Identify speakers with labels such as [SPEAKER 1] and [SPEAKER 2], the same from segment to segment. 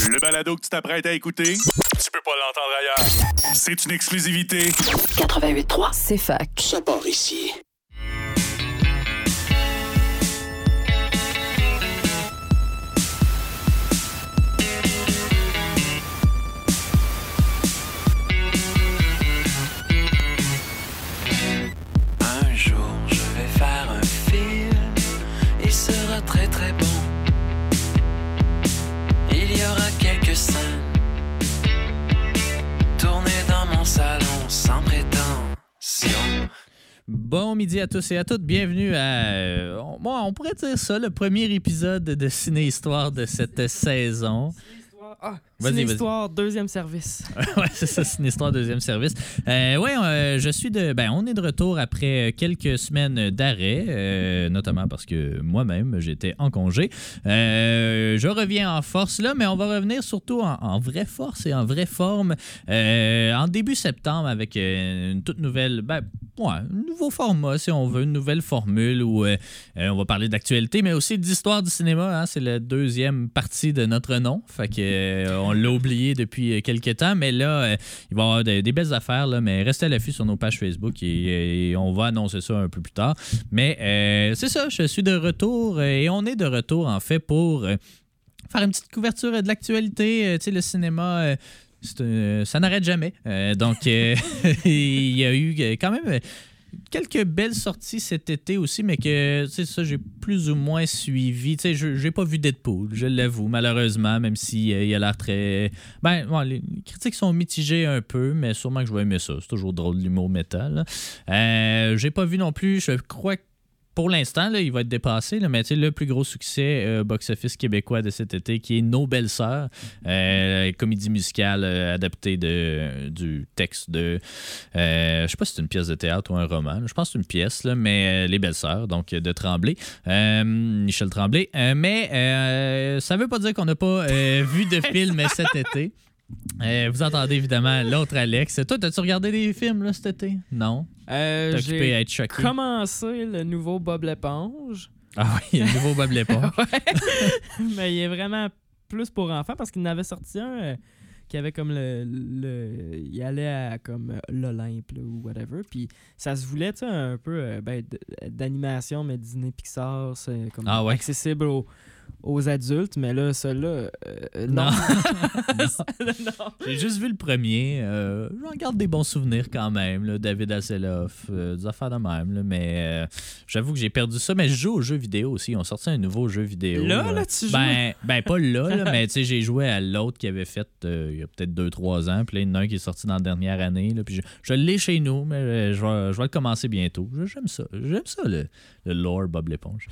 [SPEAKER 1] Le balado que tu t'apprêtes à écouter, tu peux pas l'entendre ailleurs. C'est une exclusivité.
[SPEAKER 2] 88.3, c'est fac.
[SPEAKER 3] Ça part ici.
[SPEAKER 4] Un jour, je vais faire un film. Il sera très très bon. Il y aura quelques scènes tournées dans mon salon sans prétention.
[SPEAKER 5] Bon midi à tous et à toutes. Bienvenue à, on pourrait dire ça, le premier épisode de Ciné-Histoire de cette saison.
[SPEAKER 6] Ciné-Histoire, deuxième service.
[SPEAKER 5] Ouais, c'est ça, Ciné-Histoire, deuxième service. On est de retour après quelques semaines d'arrêt, notamment parce que moi-même, j'étais en congé. Je reviens en force là, mais on va revenir surtout en vraie force et en vraie forme en début septembre avec une toute nouvelle, un nouveau format, si on veut, une nouvelle formule où on va parler d'actualité, mais aussi d'histoire du cinéma. Hein, c'est la deuxième partie de notre nom. Fait que on l'a oublié depuis quelques temps, mais là, il va y avoir des belles affaires, là, mais restez à l'affût sur nos pages Facebook et on va annoncer ça un peu plus tard. Mais c'est ça, je suis de retour et on est de retour, en fait, pour faire une petite couverture de l'actualité. Tu sais, le cinéma... ça n'arrête jamais. Donc, il y a eu quand même quelques belles sorties cet été aussi, mais que, tu sais, ça, j'ai plus ou moins suivi. Tu sais, j'ai pas vu Deadpool, je l'avoue, malheureusement, même s'il a l'air très... les critiques sont mitigées un peu, mais sûrement que je vais aimer ça. C'est toujours drôle, l'humour métal. J'ai pas vu non plus, je crois que pour l'instant, là, il va être dépassé, là, mais le plus gros succès box-office québécois de cet été, qui est Nos Belles-Sœurs, comédie musicale adaptée du texte de... je sais pas si c'est une pièce de théâtre ou un roman. Là, je pense que c'est une pièce, là, mais Les Belles-Sœurs, donc de Tremblay, Michel Tremblay. Mais ça veut pas dire qu'on n'a pas vu de film cet été. Vous entendez évidemment l'autre Alex. Toi, as-tu regardé des films là, cet été? Non? T'es occupé à être choqué.
[SPEAKER 6] Commencé le nouveau Bob l'éponge.
[SPEAKER 5] Ah oui, il y a le nouveau Bob l'éponge.
[SPEAKER 6] Ouais. Mais il est vraiment plus pour enfants parce qu'il en avait sorti un qui avait comme il allait à comme l'Olympe là, ou whatever. Puis ça se voulait, tu sais, un peu d'animation, mais Disney Pixar, c'est comme accessible aux adultes, mais là, celui-là, non.
[SPEAKER 5] Non. J'ai juste vu le premier. J'en garde des bons souvenirs quand même, là, David Hasselhoff, des affaires de même, là, mais j'avoue que j'ai perdu ça. Mais je joue aux jeux vidéo aussi. Ils ont sorti un nouveau jeu vidéo.
[SPEAKER 6] Là, tu joues?
[SPEAKER 5] Pas là, mais tu sais, j'ai joué à l'autre qui avait fait il y a peut-être 2-3 ans. Puis là, il y en a un qui est sorti dans la dernière année. Là, puis je l'ai chez nous, mais je vais le commencer bientôt. J'aime ça. J'aime ça, le lore Bob l'éponge.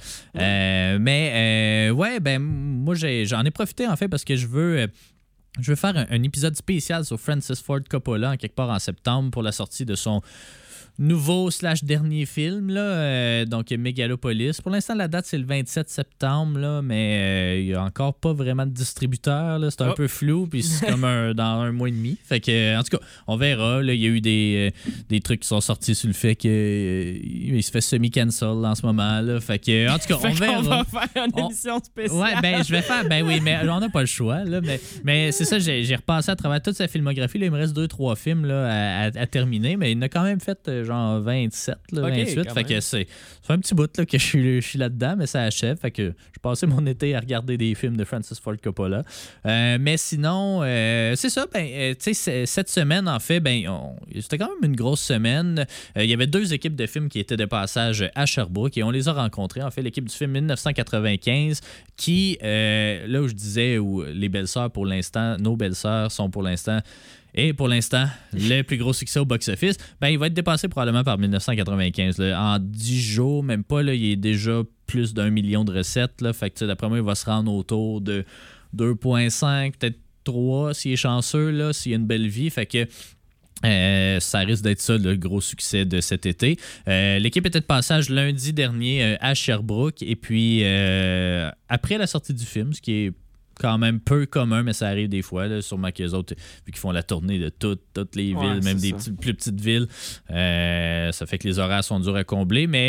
[SPEAKER 5] Moi, j'en ai profité, en fait, parce que je veux faire un épisode spécial sur Francis Ford Coppola, en quelque part en septembre, pour la sortie de son nouveau/dernier film, là, donc Megalopolis. Pour l'instant, la date, c'est le 27 septembre, là, mais il n'y a encore pas vraiment de distributeur. Là, c'est un peu flou, puis c'est comme dans un mois et demi. Fait que, en tout cas, on verra. Là, il y a eu des trucs qui sont sortis sur le fait qu'il se fait semi-cancel en ce moment. Là. Fait que, en tout cas, on verra.
[SPEAKER 6] On va faire une émission spéciale.
[SPEAKER 5] Ouais, je vais faire. Oui, mais on n'a pas le choix. Là, mais c'est ça, j'ai repassé à travers toute sa filmographie. Là, il me reste 2-3 films là, à terminer, mais il en a quand même fait genre 27, là, 28. Fait que ça fait un petit bout là, que je suis là-dedans, mais ça achève. Fait que je passais mon été à regarder des films de Francis Ford Coppola. Mais sinon, c'est ça. Tu sais, cette semaine, en fait, c'était quand même une grosse semaine. Il y avait 2 équipes de films qui étaient de passage à Sherbrooke et on les a rencontrés. En fait, l'équipe du film 1995 qui, là où je disais, où les Belles-Sœurs, pour l'instant, Nos Belles-Sœurs sont pour l'instant... Et pour l'instant, le plus gros succès au box-office, il va être dépassé probablement par 1995. Là. En 10 jours, même pas, là, il est déjà plus d'1 million de recettes. Là. Fait que d'après moi, il va se rendre autour de 2,5, peut-être 3 s'il est chanceux, là, s'il a une belle vie. Fait que ça risque d'être ça le gros succès de cet été. L'équipe était de passage lundi dernier à Sherbrooke. Et puis, après la sortie du film, ce qui est quand même peu commun, mais ça arrive des fois. Là, sûrement qu'eux autres, vu qu'ils font la tournée de toutes les villes, même des plus petites villes, ça fait que les horaires sont durs à combler. Mais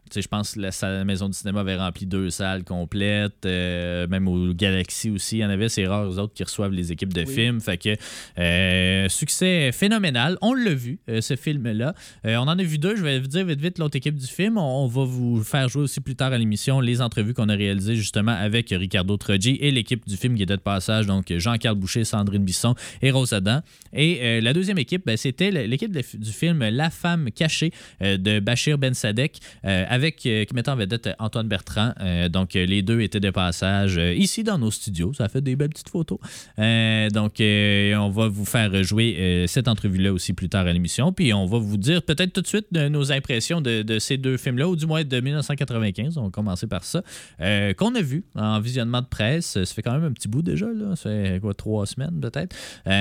[SPEAKER 5] je pense que la maison du cinéma avait rempli 2 salles complètes. Même au Galaxy aussi, il y en avait. C'est rare, eux autres, qui reçoivent les équipes de films. Fait que succès phénoménal. On l'a vu, ce film-là. On en a vu 2. Je vais vous dire vite l'autre équipe du film. On va vous faire jouer aussi plus tard à l'émission les entrevues qu'on a réalisées justement avec Ricardo Troggi et l'équipe du film qui était de passage. Donc, Jean-Carl Boucher, Sandrine Bisson et Rose Adam. Et la deuxième équipe, c'était l'équipe du film La femme cachée de Bachir Ben Sadek qui mettait en vedette Antoine Bertrand. Donc, les deux étaient de passage ici dans nos studios. Ça fait des belles petites photos. Donc, on va vous faire jouer cette entrevue-là aussi plus tard à l'émission. Puis, on va vous dire peut-être tout de suite nos impressions de ces 2 films-là, ou du moins de 1995. On va commencer par ça. Qu'on a vu en visionnement de presse. Ça fait quand même un petit bout déjà. Là. Ça fait 3 semaines peut-être.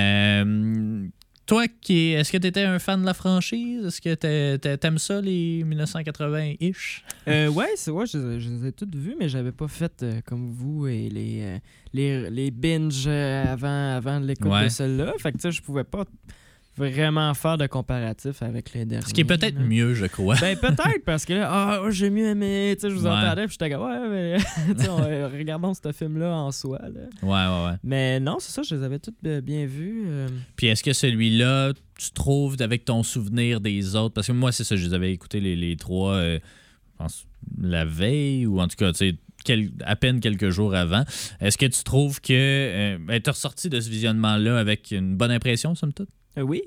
[SPEAKER 5] Toi, est-ce que tu étais un fan de la franchise? Est-ce que t'aimes ça, les 1980-ish?
[SPEAKER 6] Ouais, je les ai toutes vues, mais j'avais pas fait comme vous et les binges avant l'écoute de celle-là. Fait que je pouvais pas vraiment faire de comparatif avec les derniers.
[SPEAKER 5] Ce qui est peut-être mieux, je crois.
[SPEAKER 6] Ben peut-être, parce que là, j'ai mieux aimé, je vous entendais, puis j'étais comme, mais regardons ce film-là en soi. Là.
[SPEAKER 5] Ouais.
[SPEAKER 6] Mais non, c'est ça, je les avais toutes bien vues.
[SPEAKER 5] Puis est-ce que celui-là, tu trouves, avec ton souvenir des autres, parce que moi, c'est ça, je les avais écoutés les 3, je pense, la veille, ou en tout cas, tu sais, à peine quelques jours avant. Est-ce que tu trouves que tu es ressorti de ce visionnement-là avec une bonne impression, somme toute?
[SPEAKER 6] Oui.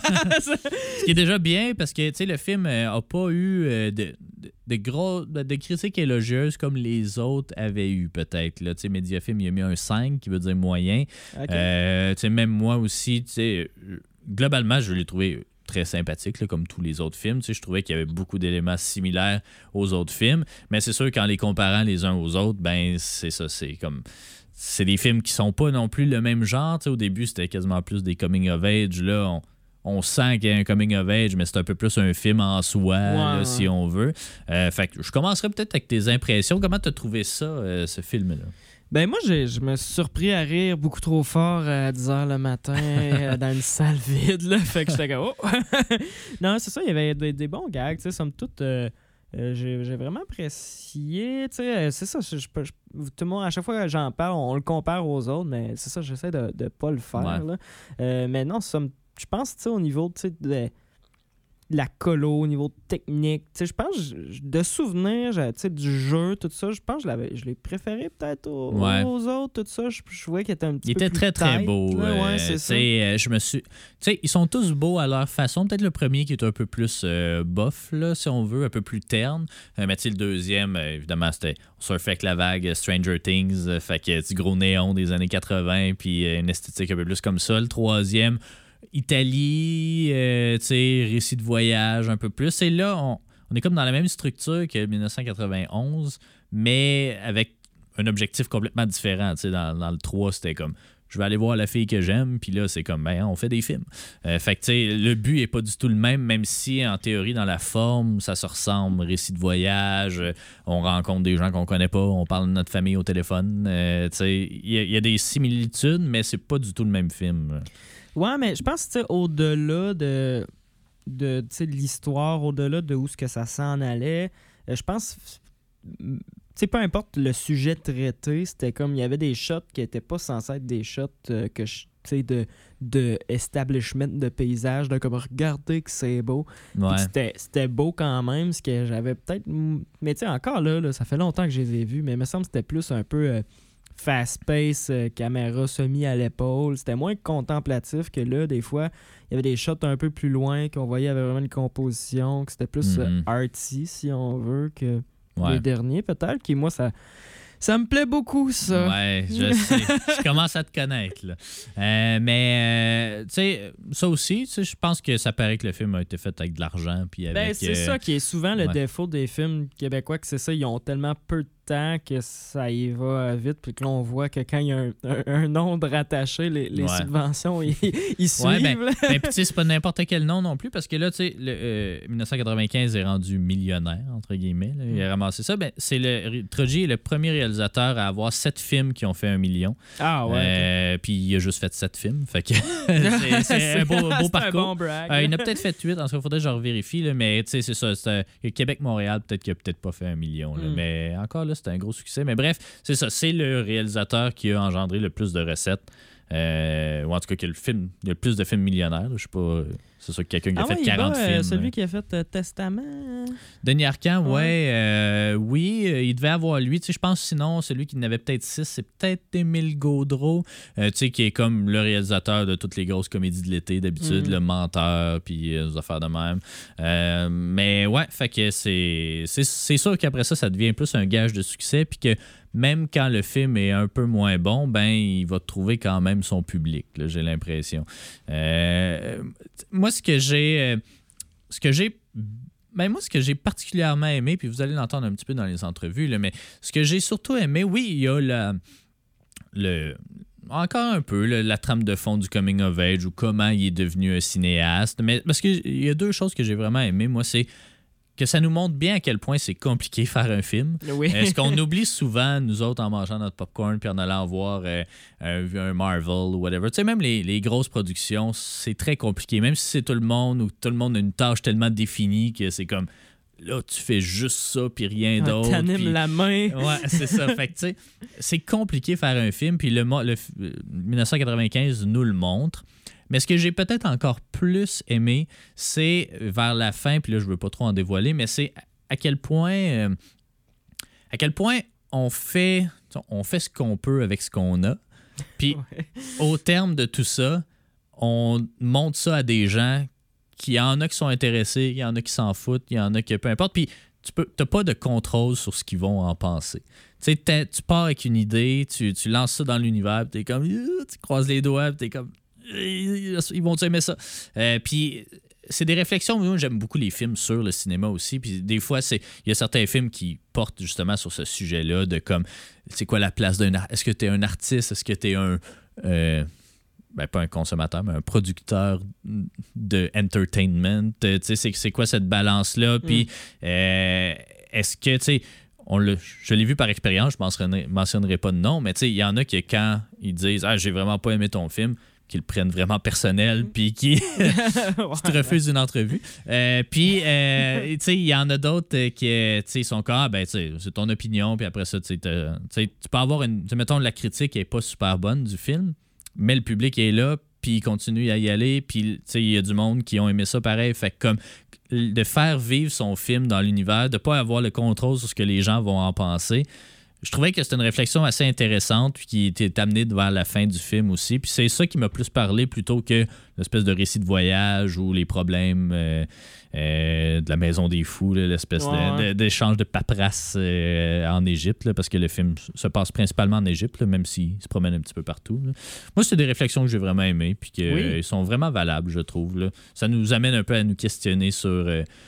[SPEAKER 5] Ce qui est déjà bien parce que le film n'a pas eu de critiques élogieuses comme les autres avaient eu peut-être. Là. Mediafilm, il a mis un 5 qui veut dire moyen. Okay. Même moi aussi, globalement, je l'ai trouvé très sympathique, là, comme tous les autres films. Je trouvais qu'il y avait beaucoup d'éléments similaires aux autres films. Mais c'est sûr qu'en les comparant les uns aux autres, ben c'est ça, c'est comme... C'est des films qui sont pas non plus le même genre. Au début, c'était quasiment plus des coming of age. Là, on sent qu'il y a un coming of age, mais c'est un peu plus un film en soi, là, si on veut. Fait que je commencerai peut-être avec tes impressions. Comment tu as trouvé ça, ce film-là? Ben
[SPEAKER 6] moi, je me suis surpris à rire beaucoup trop fort à 10h le matin dans une salle vide. Là. Fait que j'étais comme, oh! Non, c'est ça, il y avait des bons gags. Somme toute... j'ai vraiment apprécié, c'est ça, tout le monde, à chaque fois que j'en parle, on le compare aux autres, mais c'est ça, j'essaie de pas le faire. Là. Mais non, je pense, au niveau de la colo, au niveau technique, je pense, de souvenirs, du jeu, tout ça, je pense que je l'ai préféré peut-être aux autres, tout ça. Je voyais qu'il était un petit peu plus
[SPEAKER 5] très, très beau.
[SPEAKER 6] C'est ça.
[SPEAKER 5] Je me suis... ils sont tous beaux à leur façon. Peut-être le premier qui est un peu plus bof, là, si on veut, un peu plus terne. Mais le deuxième, évidemment, c'était... On surfait avec la vague Stranger Things, fait que du gros néon des années 80, puis une esthétique un peu plus comme ça. Le troisième... Italie, récit de voyage un peu plus. Et là, on est comme dans la même structure que 1991, mais avec un objectif complètement différent. Dans le 3, c'était comme, je vais aller voir la fille que j'aime, puis là, c'est comme, on fait des films. Fait que, le but est pas du tout le même si, en théorie, dans la forme, ça se ressemble. Récit de voyage, on rencontre des gens qu'on connaît pas, on parle de notre famille au téléphone. Il y a des similitudes, mais c'est pas du tout le même film.
[SPEAKER 6] Ouais, mais je pense que au-delà de l'histoire, au-delà de où ce que ça s'en allait, je pense, peu importe le sujet traité, c'était comme, il y avait des shots qui n'étaient pas censés être des shots de establishment de paysage, de comme, regardez que c'est beau.
[SPEAKER 5] Ouais.
[SPEAKER 6] C'était beau quand même, ce que j'avais peut-être... Mais tu sais, encore là, ça fait longtemps que je les ai vus, mais il me semble que c'était plus un peu... fast-pace, caméra semi à l'épaule. C'était moins contemplatif que là, des fois, il y avait des shots un peu plus loin, qu'on voyait, il y avait vraiment une composition, que c'était plus artsy, si on veut, que les derniers, peut-être. Qui, moi, ça me plaît beaucoup, ça.
[SPEAKER 5] Ouais, je sais. Je commence à te connaître, là. Mais, tu sais, ça aussi, je pense que ça paraît que le film a été fait avec de l'argent. Puis avec,
[SPEAKER 6] c'est ça qui est souvent le défaut des films québécois, que c'est ça, ils ont tellement peu de temps que ça y va vite, puis que là, on voit que quand il y a un nombre rattaché, les subventions, ils suivent.
[SPEAKER 5] Ben, puis tu sais, c'est pas n'importe quel nom non plus, parce que là, tu sais, 1995 est rendu millionnaire, entre guillemets. Là, il a ramassé ça. Ben, Troggi est le premier réalisateur à avoir 7 films qui ont fait 1 million.
[SPEAKER 6] Ah ouais.
[SPEAKER 5] Puis il a juste fait 7 films. Fait que c'est un beau parcours.
[SPEAKER 6] Un bon brag.
[SPEAKER 5] Il en a peut-être fait 8, en tout cas, il faudrait que je revérifie, là, mais tu sais, c'est ça. Québec-Montréal, peut-être qu'il a peut-être pas fait 1 million. Là, mais encore là, c'était un gros succès. Mais bref, c'est ça. C'est le réalisateur qui a engendré le plus de recettes. Ou en tout cas, qui a le plus de films millionnaires. Je sais pas. C'est sûr que quelqu'un qui a fait 40 films.
[SPEAKER 6] Celui qui a fait Testament.
[SPEAKER 5] Denis Arcand, oui, il devait avoir lui. Je pense sinon, celui qui en avait peut-être 6, c'est peut-être Émile Gaudreau, qui est comme le réalisateur de toutes les grosses comédies de l'été d'habitude, Le Menteur, puis des affaires de même. Mais ouais, fait que c'est sûr qu'après ça devient plus un gage de succès, puis que même quand le film est un peu moins bon, ben il va trouver quand même son public, là, j'ai l'impression. Moi, ce que j'ai particulièrement aimé, puis vous allez l'entendre un petit peu dans les entrevues, là, mais ce que j'ai surtout aimé, oui, il y a encore un peu la trame de fond du coming of age ou comment il est devenu un cinéaste, mais parce qu'il y a 2 choses que j'ai vraiment aimé, moi, c'est que ça nous montre bien à quel point c'est compliqué faire un film.
[SPEAKER 6] Oui.
[SPEAKER 5] Ce qu'on oublie souvent, nous autres, en mangeant notre popcorn puis en allant voir un Marvel ou whatever. Tu sais, même les grosses productions, c'est très compliqué. Même si c'est tout le monde ou tout le monde a une tâche tellement définie que c'est comme... Là, tu fais juste ça puis rien d'autre.
[SPEAKER 6] T'animes la main.
[SPEAKER 5] Ouais, c'est ça. Fait que, tu sais, c'est compliqué faire un film. Puis le 1995 nous le montre. Mais ce que j'ai peut-être encore plus aimé, c'est vers la fin, puis là, je veux pas trop en dévoiler, mais c'est à quel point on fait ce qu'on peut avec ce qu'on a. Puis au terme de tout ça, on montre ça à des gens qu'il y en a qui sont intéressés, il y en a qui s'en foutent, il y en a qui peu importe. Puis tu n'as pas de contrôle sur ce qu'ils vont en penser. Tu sais, tu pars avec une idée, tu lances ça dans l'univers, puis t'es comme, tu croises les doigts, puis t'es comme, ils vont aimer ça. Puis c'est des réflexions. Moi, j'aime beaucoup les films sur le cinéma aussi. Puis des fois, il y a certains films qui portent justement sur ce sujet-là de comme, c'est quoi la place d'un artiste? Est-ce que tu es un artiste? Est-ce que tu es un... pas un consommateur, mais un producteur de entertainment? Tu sais, c'est quoi cette balance-là? Puis est-ce que, tu sais... Je l'ai vu par expérience, je ne mentionnerai pas de nom, mais tu sais, il y en a qui, quand ils disent « Ah, j'ai vraiment pas aimé ton film », qu'ils le prennent vraiment personnel, puis qui te refusent une entrevue. Puis, tu sais, il y en a d'autres qui sont comme, ah, ben, tu sais, c'est ton opinion, puis après ça, tu peux avoir mettons, la critique n'est pas super bonne du film, mais le public est là, puis il continue à y aller, puis, tu sais, il y a du monde qui ont aimé ça pareil. Fait que, comme, de faire vivre son film dans l'univers, de ne pas avoir le contrôle sur ce que les gens vont en penser. Je trouvais que c'était une réflexion assez intéressante qui était amenée vers la fin du film aussi. Puis c'est ça qui m'a plus parlé plutôt que l'espèce de récit de voyage ou les problèmes de la Maison des Fous, là, l'espèce d'échange de paperasse en Égypte, là, parce que le film se passe principalement en Égypte, là, même s'il se promène un petit peu partout. Là. Moi, c'est des réflexions que j'ai vraiment aimées puis qui sont vraiment valables, je trouve. Là. Ça nous amène un peu à nous questionner sur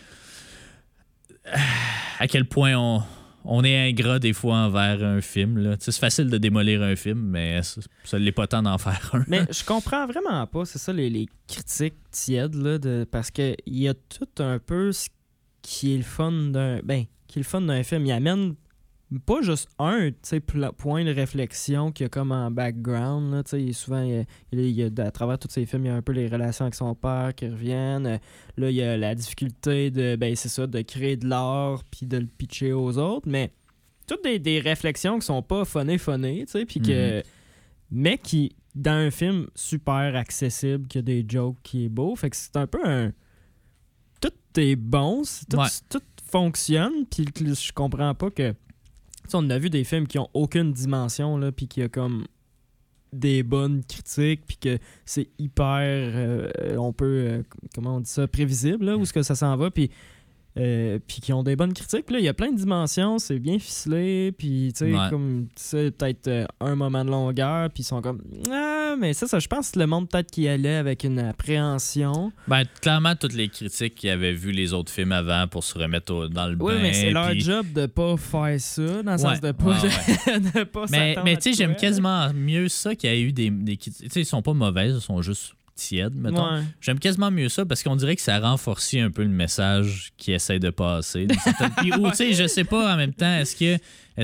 [SPEAKER 5] à quel point on est ingrat des fois envers un film. Là. C'est facile de démolir un film, mais ça ne l'est pas tant d'en faire un.
[SPEAKER 6] Mais je comprends vraiment pas, c'est ça, les critiques tièdes, là, parce qu'il y a tout un peu ce qui est le fun d'un film. Il amène pas juste un point de réflexion qu'il y a comme en background. Là, souvent, il y a, à travers tous ces films, il y a un peu les relations avec son père qui reviennent. Là, il y a la difficulté de créer de l'art puis de le pitcher aux autres. Mais toutes des réflexions qui sont pas funnées, puis mais qui, dans un film super accessible, qui a des jokes, qui est beau. Fait que c'est un peu tout est bon, tout fonctionne, puis je comprends pas que... On a vu des films qui ont aucune dimension, là, puis qui a comme des bonnes critiques, puis que c'est hyper, on peut, comment on dit ça, prévisible, là, où est-ce que ça s'en va, puis Puis qui ont des bonnes critiques. Puis là, il y a plein de dimensions, c'est bien ficelé. Puis, tu sais,
[SPEAKER 5] Ouais.
[SPEAKER 6] comme, tu sais, peut-être un moment de longueur. Puis ils sont comme, ah, mais ça, je pense que le monde peut-être qui allait avec une appréhension.
[SPEAKER 5] Ben, clairement, toutes les critiques qui avaient vu les autres films avant pour se remettre dans le
[SPEAKER 6] Oui,
[SPEAKER 5] bain.
[SPEAKER 6] mais c'est leur
[SPEAKER 5] puis-
[SPEAKER 6] job de pas faire ça, dans le sens de pas,
[SPEAKER 5] ouais.
[SPEAKER 6] de pas
[SPEAKER 5] Mais
[SPEAKER 6] s'attendre à
[SPEAKER 5] tu sais,
[SPEAKER 6] de
[SPEAKER 5] j'aime
[SPEAKER 6] quoi.
[SPEAKER 5] quasiment mieux ça qu'il y a eu des critiques. Tu sais, ils sont pas mauvaises, ils sont juste tièdes, mettons.
[SPEAKER 6] Ouais.
[SPEAKER 5] J'aime quasiment mieux ça parce qu'on dirait que ça renforcit un peu le message qu'ils essayent de passer. d'une certaine- Puis, ou, tu sais, je sais pas en même temps, est-ce que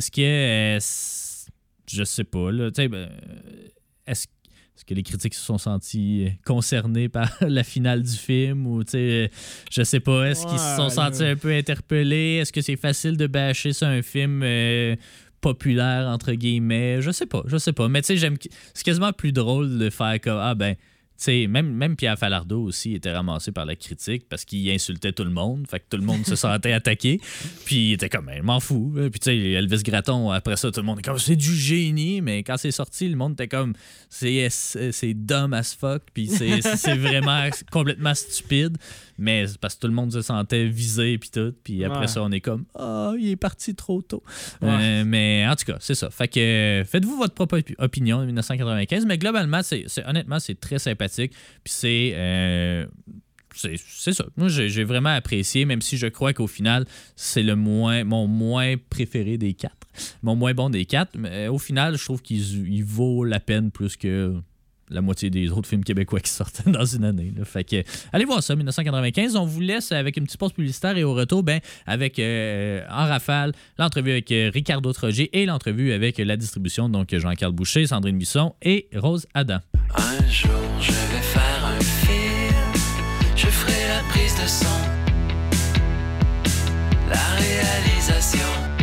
[SPEAKER 5] je sais pas, là, tu sais, ben, est-ce que les critiques se sont sentis concernés par la finale du film ou, tu sais, je sais pas, est-ce qu'ils se sont
[SPEAKER 6] Ouais,
[SPEAKER 5] sentis
[SPEAKER 6] là.
[SPEAKER 5] un peu interpellés? Est-ce que c'est facile de bâcher sur un film populaire, entre guillemets? Je sais pas. Mais tu sais, c'est quasiment plus drôle de faire comme, ah ben, tu sais, même Pierre Falardeau aussi était ramassé par la critique parce qu'il insultait tout le monde. Fait que tout le monde se sentait attaqué. Puis il était comme, je m'en fous. Puis tu sais, Elvis Gratton, après ça, tout le monde est comme, c'est du génie. Mais quand c'est sorti, le monde était comme, c'est dumb as fuck. Puis c'est vraiment complètement stupide. Mais c'est parce que tout le monde se sentait visé. Puis tout. Puis après
[SPEAKER 6] Ouais.
[SPEAKER 5] ça, on est comme, il est parti trop tôt.
[SPEAKER 6] Ouais.
[SPEAKER 5] Mais en tout cas, c'est ça. Fait que faites-vous votre propre opinion de 1995. Mais globalement, honnêtement, c'est très sympathique. Puis c'est ça. Moi, j'ai vraiment apprécié, même si je crois qu'au final, c'est mon moins préféré des 4. Mon moins bon des 4. Mais au final, je trouve qu'il vaut la peine plus que la moitié des autres films québécois qui sortent dans une année. Là. Fait que, allez voir ça, 1995. On vous laisse avec une petite pause publicitaire et au retour, avec en rafale, l'entrevue avec Ricardo Trogi et l'entrevue avec la distribution, donc Jean-Carl Boucher, Sandrine Bisson et Rose Adam.
[SPEAKER 4] Un jour, je vais faire un film. Je ferai la prise de son, la réalisation,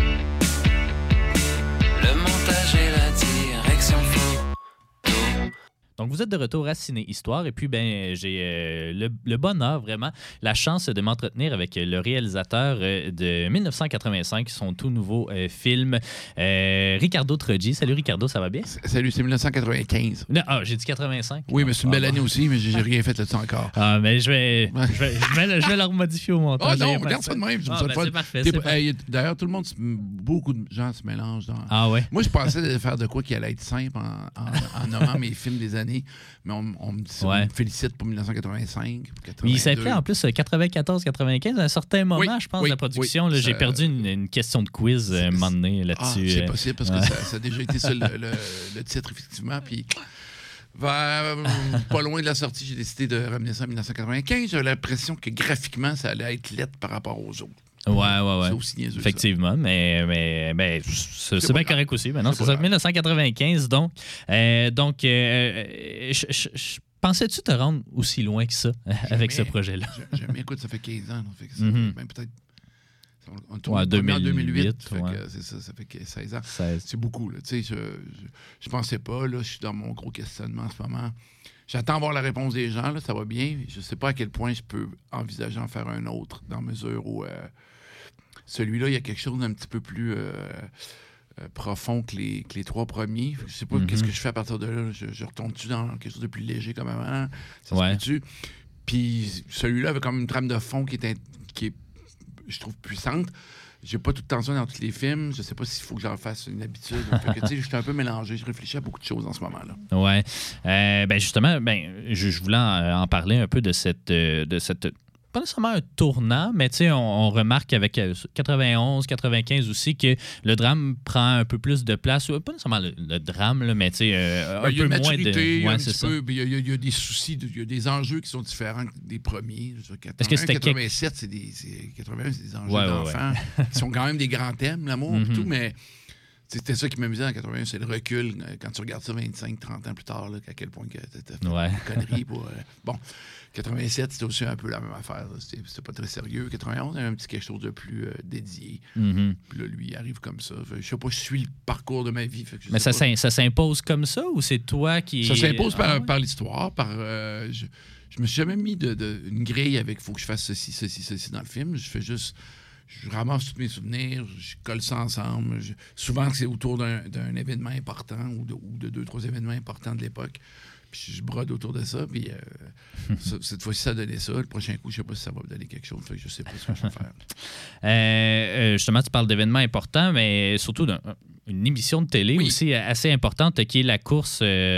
[SPEAKER 4] le montage et la direction photo.
[SPEAKER 5] Donc, vous êtes de retour à Ciné Histoire et puis, j'ai le bonheur, vraiment, la chance de m'entretenir avec le réalisateur de 1985, son tout nouveau film, Ricardo Trogi. Salut Ricardo, ça va bien?
[SPEAKER 3] Salut, c'est 1995.
[SPEAKER 5] Non, j'ai dit 85.
[SPEAKER 3] Oui, mais c'est une belle
[SPEAKER 5] Ah,
[SPEAKER 3] année aussi, mais j'ai rien fait là-dessus encore.
[SPEAKER 5] Ah, mais je vais le remodifier au montage.
[SPEAKER 3] Oh non,
[SPEAKER 5] D'ailleurs,
[SPEAKER 3] regarde ça de même.
[SPEAKER 5] Ah,
[SPEAKER 3] ça le
[SPEAKER 5] ben,
[SPEAKER 3] fun.
[SPEAKER 5] c'est parfait.
[SPEAKER 3] D'ailleurs, tout le monde, beaucoup de gens se mélangent dans.
[SPEAKER 5] Ah ouais?
[SPEAKER 3] Moi, je pensais de faire de quoi qui allait être simple en nommant mes films des années, mais on me dit ça,
[SPEAKER 5] Ouais.
[SPEAKER 3] on me félicite pour 1985. Pour 82.
[SPEAKER 5] Mais il s'appelait en plus 94-95 à un certain moment,
[SPEAKER 3] Oui,
[SPEAKER 5] je pense,
[SPEAKER 3] oui,
[SPEAKER 5] de la production.
[SPEAKER 3] oui,
[SPEAKER 5] là,
[SPEAKER 3] ça-
[SPEAKER 5] j'ai perdu une question de quiz un moment donné là-dessus.
[SPEAKER 3] C'est possible parce
[SPEAKER 5] ouais.
[SPEAKER 3] que ça a déjà été ça le titre, effectivement. Puis, vers pas loin de la sortie, j'ai décidé de ramener ça en 1995. J'avais l'impression que graphiquement, ça allait être lettre par rapport aux autres.
[SPEAKER 5] Ouais.
[SPEAKER 3] C'est aussi niaiseux.
[SPEAKER 5] Effectivement, mais c'est
[SPEAKER 3] C'est
[SPEAKER 5] bien
[SPEAKER 3] pas
[SPEAKER 5] correct aussi. Maintenant,
[SPEAKER 3] C'est
[SPEAKER 5] c'est
[SPEAKER 3] pas
[SPEAKER 5] ça,
[SPEAKER 3] grave.
[SPEAKER 5] 1995, donc. Pensais-tu te rendre aussi loin que ça avec ce
[SPEAKER 3] Jamais.
[SPEAKER 5] projet-là?
[SPEAKER 3] Jamais. Écoute, ça fait 15 ans. Donc, fait que ça
[SPEAKER 5] Mhm.
[SPEAKER 3] fait, peut-être. On tourne
[SPEAKER 5] Ouais,
[SPEAKER 3] le premier en
[SPEAKER 5] 2008,
[SPEAKER 3] 2008. Fait
[SPEAKER 5] ouais.
[SPEAKER 3] que c'est ça, ça fait 16 ans.
[SPEAKER 5] Ça-
[SPEAKER 3] C'est beaucoup. Là. Tu sais, je pensais pas. Là, je suis dans mon gros questionnement en ce moment. J'attends voir la réponse des gens. Là, ça va bien. Je sais pas à quel point je peux envisager en faire un autre, dans mesure où celui-là, il y a quelque chose d'un petit peu plus profond que les 3 premiers. Je sais pas
[SPEAKER 5] Mhm.
[SPEAKER 3] qu'est-ce que je fais à partir de là. Je retourne-tu dans quelque chose de plus léger comme avant? Ça
[SPEAKER 5] Ouais.
[SPEAKER 3] se peut-tu? Puis celui-là avait comme une trame de fond qui est, je trouve, puissante. J'ai pas tout le temps ça dans tous les films. Je sais pas s'il faut que j'en fasse une habitude. Fait que, tu sais, je suis un peu mélangé. Je réfléchis à beaucoup de choses en ce moment-là.
[SPEAKER 5] Ouais. Justement, je voulais en parler un peu de cette pas nécessairement un tournant, mais tu sais, on remarque avec 91, 95 aussi que le drame prend un peu plus de place. Pas nécessairement le drame, là, mais tu sais, un
[SPEAKER 3] Il y a
[SPEAKER 5] peu
[SPEAKER 3] une
[SPEAKER 5] moins de.
[SPEAKER 3] maturité,
[SPEAKER 5] Ouais,
[SPEAKER 3] un
[SPEAKER 5] c'est
[SPEAKER 3] petit
[SPEAKER 5] ça.
[SPEAKER 3] peu. Puis il y a des soucis, il y a des enjeux qui sont différents des premiers.
[SPEAKER 5] Est-ce que c'était
[SPEAKER 3] 87, c'est 81, c'est des enjeux
[SPEAKER 5] Ouais,
[SPEAKER 3] d'enfants qui sont quand même des grands thèmes, l'amour et
[SPEAKER 5] Mhm.
[SPEAKER 3] tout, mais c'était ça qui m'amusait en 81, c'est le recul. Quand tu regardes ça 25, 30 ans plus tard, là, à quel point tu as fait
[SPEAKER 5] Ouais.
[SPEAKER 3] une connerie pour... Bon, 87, c'était aussi un peu la même affaire. Là. C'était pas très sérieux. 91, il y avait un petit quelque chose de plus dédié.
[SPEAKER 5] Mhm.
[SPEAKER 3] Puis là, lui, il arrive comme ça. Fait que je sais pas, je suis le parcours de ma vie. Fait que je
[SPEAKER 5] Mais
[SPEAKER 3] sais pas.
[SPEAKER 5] ça s'impose comme ça ou c'est toi qui.
[SPEAKER 3] Ça s'impose
[SPEAKER 5] Ah, ouais?
[SPEAKER 3] par l'histoire, je me suis jamais mis une grille avec faut que je fasse ceci dans le film. Je fais juste, je ramasse tous mes souvenirs, je colle ça ensemble. Souvent, c'est autour d'un événement important ou de 2-3 événements importants de l'époque. Puis je brode autour de ça. Puis cette fois-ci, ça a donné ça. Le prochain coup, je ne sais pas si ça va me donner quelque chose. Fait que je ne sais pas ce que je vais faire.
[SPEAKER 5] Justement, tu parles d'événements importants, mais surtout une émission de télé aussi assez importante qui est la course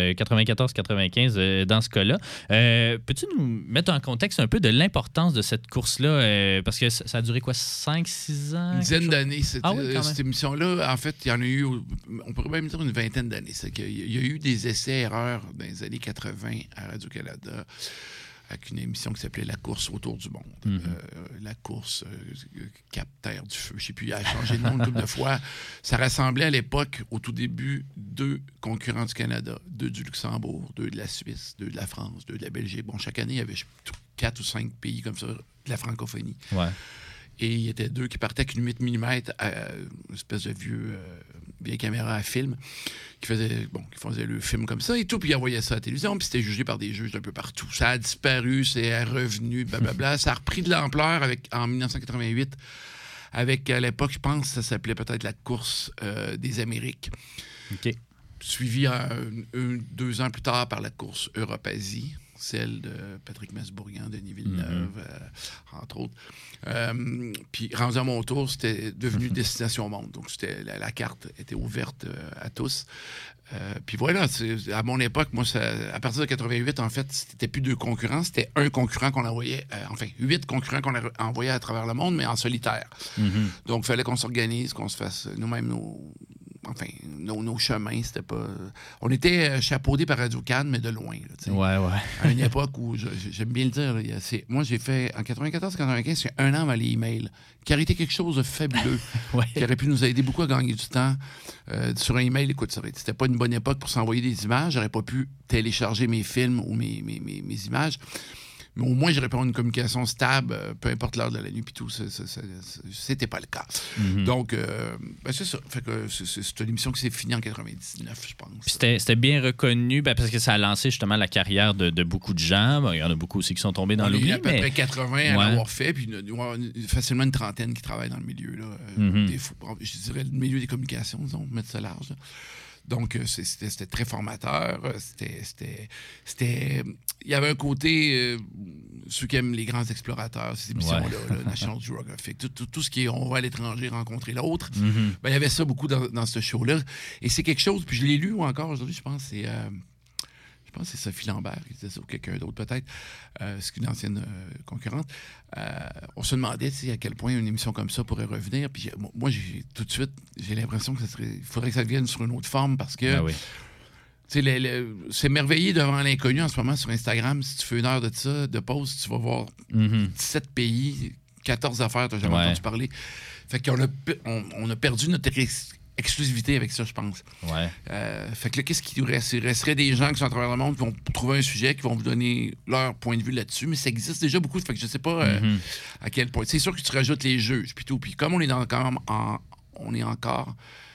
[SPEAKER 5] 94-95 dans ce cas-là. Peux-tu nous mettre en contexte un peu de l'importance de cette course-là? Parce que ça a duré quoi, 5-6 ans?
[SPEAKER 3] Une dizaine d'années. Cette
[SPEAKER 5] même.
[SPEAKER 3] émission-là, en fait, il y en a eu, on pourrait même dire une vingtaine d'années. Il y a eu des essais-erreurs dans les années 80 à Radio-Canada avec une émission qui s'appelait La course autour du monde. La course Cap Terre du Feu. Je ne sais plus, il a changé de nom une couple de fois. Ça rassemblait à l'époque, au tout début, 2 concurrents du Canada, 2 du Luxembourg, 2 de la Suisse, 2 de la France, 2 de la Belgique. Bon, chaque année, il y avait 4 ou 5 pays comme ça, de la francophonie.
[SPEAKER 5] Ouais.
[SPEAKER 3] Et il y était 2 qui partaient avec une 8 mm, une espèce de vieille caméra à film, qui faisait le film comme ça et tout, puis ils envoyaient ça à la télévision, puis c'était jugé par des juges d'un peu partout. Ça a disparu, c'est revenu, blablabla. Ça a repris de l'ampleur en 1988, avec, à l'époque, je pense, ça s'appelait peut-être la course des Amériques.
[SPEAKER 5] OK.
[SPEAKER 3] Suivi 2 ans plus tard par la course Europe-Asie, celle de Patrick Masbourian, Denis Villeneuve, entre autres. Puis, rendu à mon tour, c'était devenu Destination Monde. Donc, la carte était ouverte à tous. Puis voilà, à mon époque, moi, à partir de 88, en fait, c'était plus 2 concurrents, c'était un concurrent qu'on envoyait, 8 concurrents qu'on envoyait à travers le monde, mais en solitaire. Donc, il fallait qu'on s'organise, qu'on se fasse nous-mêmes nos chemins, c'était pas... On était chapeaudés par Radio-Canada, mais de loin. Là,
[SPEAKER 5] ouais.
[SPEAKER 3] À une époque où, j'aime bien le dire, là, moi, j'ai fait, en 94-95, c'est 1 an avant les emails, qui aurait été quelque chose de fabuleux, qui aurait pu nous aider beaucoup à gagner du temps. Sur un email, écoute, c'était pas une bonne époque pour s'envoyer des images. J'aurais pas pu télécharger mes films ou mes images. Mais au moins, j'aurais pu avoir une communication stable, peu importe l'heure de la nuit, puis tout. C'était pas le cas. Donc, c'est ça. Fait que c'est une émission qui s'est finie en 99, je pense.
[SPEAKER 5] Puis c'était bien reconnu, parce que ça a lancé justement la carrière de beaucoup de gens. Bon, il y en a beaucoup aussi qui sont tombés dans l'oubli.
[SPEAKER 3] Il y a à peu près 80 à l'avoir fait, puis facilement une trentaine qui travaillent dans le milieu. Là. Je dirais le milieu des communications, disons, pour mettre ça large. Là. Donc, c'était très formateur. Il y avait un côté, ceux qui aiment les grands explorateurs, ces émissions-là, National Geographic, tout ce qui est on va à l'étranger rencontrer l'autre. Il y avait ça beaucoup dans ce show-là. Et c'est quelque chose, puis je l'ai lu encore aujourd'hui, je pense que c'est Sophie Lambert qui disait ça, ou quelqu'un d'autre peut-être, c'est une ancienne concurrente. On se demandait à quel point une émission comme ça pourrait revenir. Puis moi, tout de suite, j'ai l'impression qu'il faudrait que ça vienne sur une autre forme parce que c'est merveilleux devant l'inconnu en ce moment sur Instagram. Si tu fais 1 heure de ça, de pause, tu vas voir 17 pays, 14 affaires, tu n'as jamais entendu parler. Fait qu'on a perdu notre exclusivité avec ça, je pense. Fait que là, qu'est-ce qu'il nous reste? Il resterait des gens qui sont à travers le monde qui vont trouver un sujet, qui vont vous donner leur point de vue là-dessus, mais ça existe déjà beaucoup. Fait que je sais pas à quel point. C'est sûr que tu rajoutes les juges, puis tout. Puis comme on est on est encore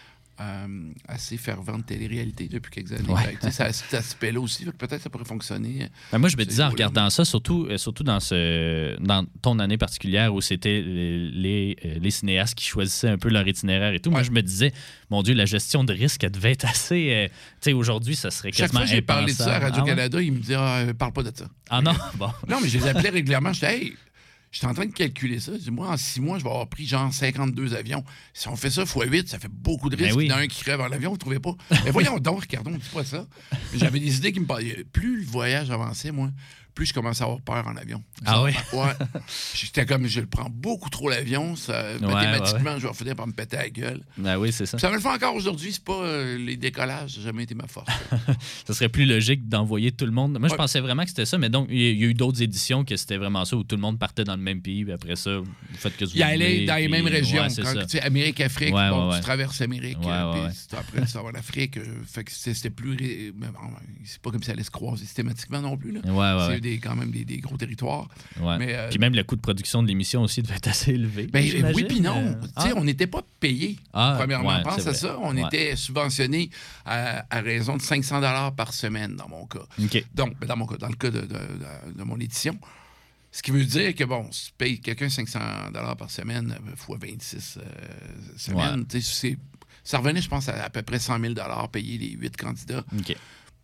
[SPEAKER 3] assez fervente télé-réalité depuis quelques années. Ça a cet aspect-là aussi, peut-être ça pourrait fonctionner.
[SPEAKER 5] Moi, je me disais en regardant ça, surtout dans ton année particulière où c'était les cinéastes qui choisissaient un peu leur itinéraire et tout, moi, je me disais, mon Dieu, la gestion de risque, elle devait être assez... aujourd'hui, ça serait quasiment impensable.
[SPEAKER 3] Chaque fois que j'ai parlé de ça à Radio-Canada, ils me disaient, parle pas de ça.
[SPEAKER 5] Ah non? Bon.
[SPEAKER 3] Non, mais je les appelais régulièrement, je disais, hey, j'étais en train de calculer ça. Je dis, moi, en 6 mois, je vais avoir pris genre 52 avions. Si on fait ça x8, ça fait beaucoup de risques. Il y en a un qui crève dans l'avion, vous ne trouvez pas? Mais voyons donc, Ricardo, on ne dit pas ça. J'avais des idées qui me parlaient. Plus le voyage avançait, moi, plus je commençais à avoir peur en avion.
[SPEAKER 5] Ah oui?
[SPEAKER 3] Ouais. J'étais comme, je le prends beaucoup trop l'avion. Mathématiquement, je vais finir par me péter la gueule.
[SPEAKER 5] Ah oui, c'est ça.
[SPEAKER 3] Ça me le fait encore aujourd'hui. C'est pas les décollages. Ça n'a jamais été ma force.
[SPEAKER 5] Ça serait plus logique d'envoyer tout le monde. Moi, je pensais vraiment que c'était ça. Mais donc, il y a eu d'autres éditions que c'était vraiment ça, où tout le monde partait dans le même pays. Puis après ça, vous faites que vous
[SPEAKER 3] voulez. Il allait dans les mêmes régions.
[SPEAKER 5] Quand
[SPEAKER 3] tu sais, Amérique, Afrique, tu traverses l'Amérique. Puis après, tu vas voir l'Afrique. Fait que c'était plus... C'est pas comme si ça allait se croiser systématiquement non plus. Là. C'est quand même des gros territoires. Mais,
[SPEAKER 5] puis même le coût de production de l'émission aussi devait être assez élevé.
[SPEAKER 3] Oui, puis non. On n'était pas payé. Premièrement, pense à ça. On était subventionné à raison de 500 $ par semaine dans mon cas. Donc, dans le cas de mon édition. Ce qui veut dire que, si tu payes quelqu'un 500 $ par semaine, fois 26 semaines, ça revenait, je pense, à peu près 100 000 $ payer les 8 candidats.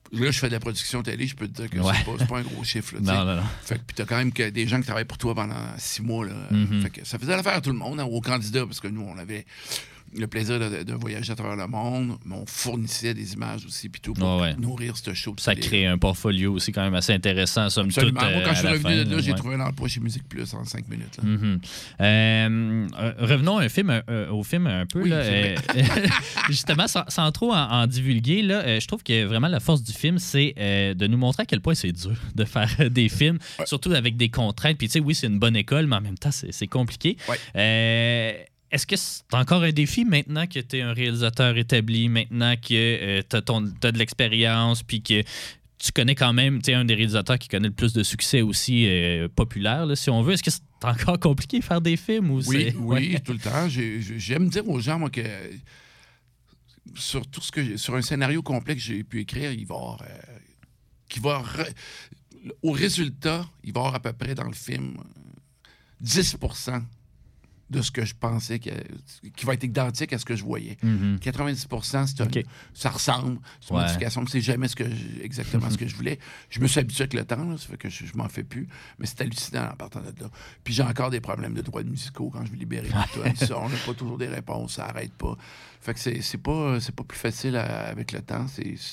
[SPEAKER 3] Là, je fais de la production télé, je peux te dire que c'est pas un gros chiffre.
[SPEAKER 5] Là, non.
[SPEAKER 3] Fait que, puis t'as quand même des gens qui travaillent pour toi pendant 6 mois. Là. Fait que ça faisait l'affaire à tout le monde, aux candidats, parce que nous, on avait le plaisir de voyager à travers le monde, mais on fournissait des images aussi, puis tout, pour nourrir ce show.
[SPEAKER 5] Ça crée un portfolio aussi quand même assez intéressant, somme toute.
[SPEAKER 3] Moi, quand je suis revenu de là, j'ai trouvé un emploi chez Musique Plus en 5 minutes. Là.
[SPEAKER 5] Revenons au film un peu.
[SPEAKER 3] Oui,
[SPEAKER 5] là, justement, sans trop en divulguer, là, je trouve que vraiment la force du film, c'est de nous montrer à quel point c'est dur de faire des films, surtout avec des contraintes. Puis tu sais, oui, c'est une bonne école, mais en même temps, c'est compliqué. Est-ce que c'est encore un défi maintenant que tu es un réalisateur établi, maintenant que tu as de l'expérience, puis que tu connais quand même, tu es un des réalisateurs qui connaît le plus de succès aussi populaire, là, si on veut. Est-ce que c'est encore compliqué de faire des films? Ou
[SPEAKER 3] oui, tout le temps. J'aime dire aux gens, moi, que sur un scénario complet que j'ai pu écrire, il va y avoir... au résultat, il va y avoir à peu près dans le film 10% de ce que je pensais qui va être identique à ce que je voyais. 90%, ça ressemble. C'est une modification, mais c'est jamais exactement ce que je voulais. Je me suis habitué avec le temps, là, ça fait que je m'en fais plus. Mais c'est hallucinant en partant de là. Puis j'ai encore des problèmes de droits musicaux quand je vais libérer tout ça. On n'a pas toujours des réponses, ça n'arrête pas. Fait que c'est pas plus facile avec le temps.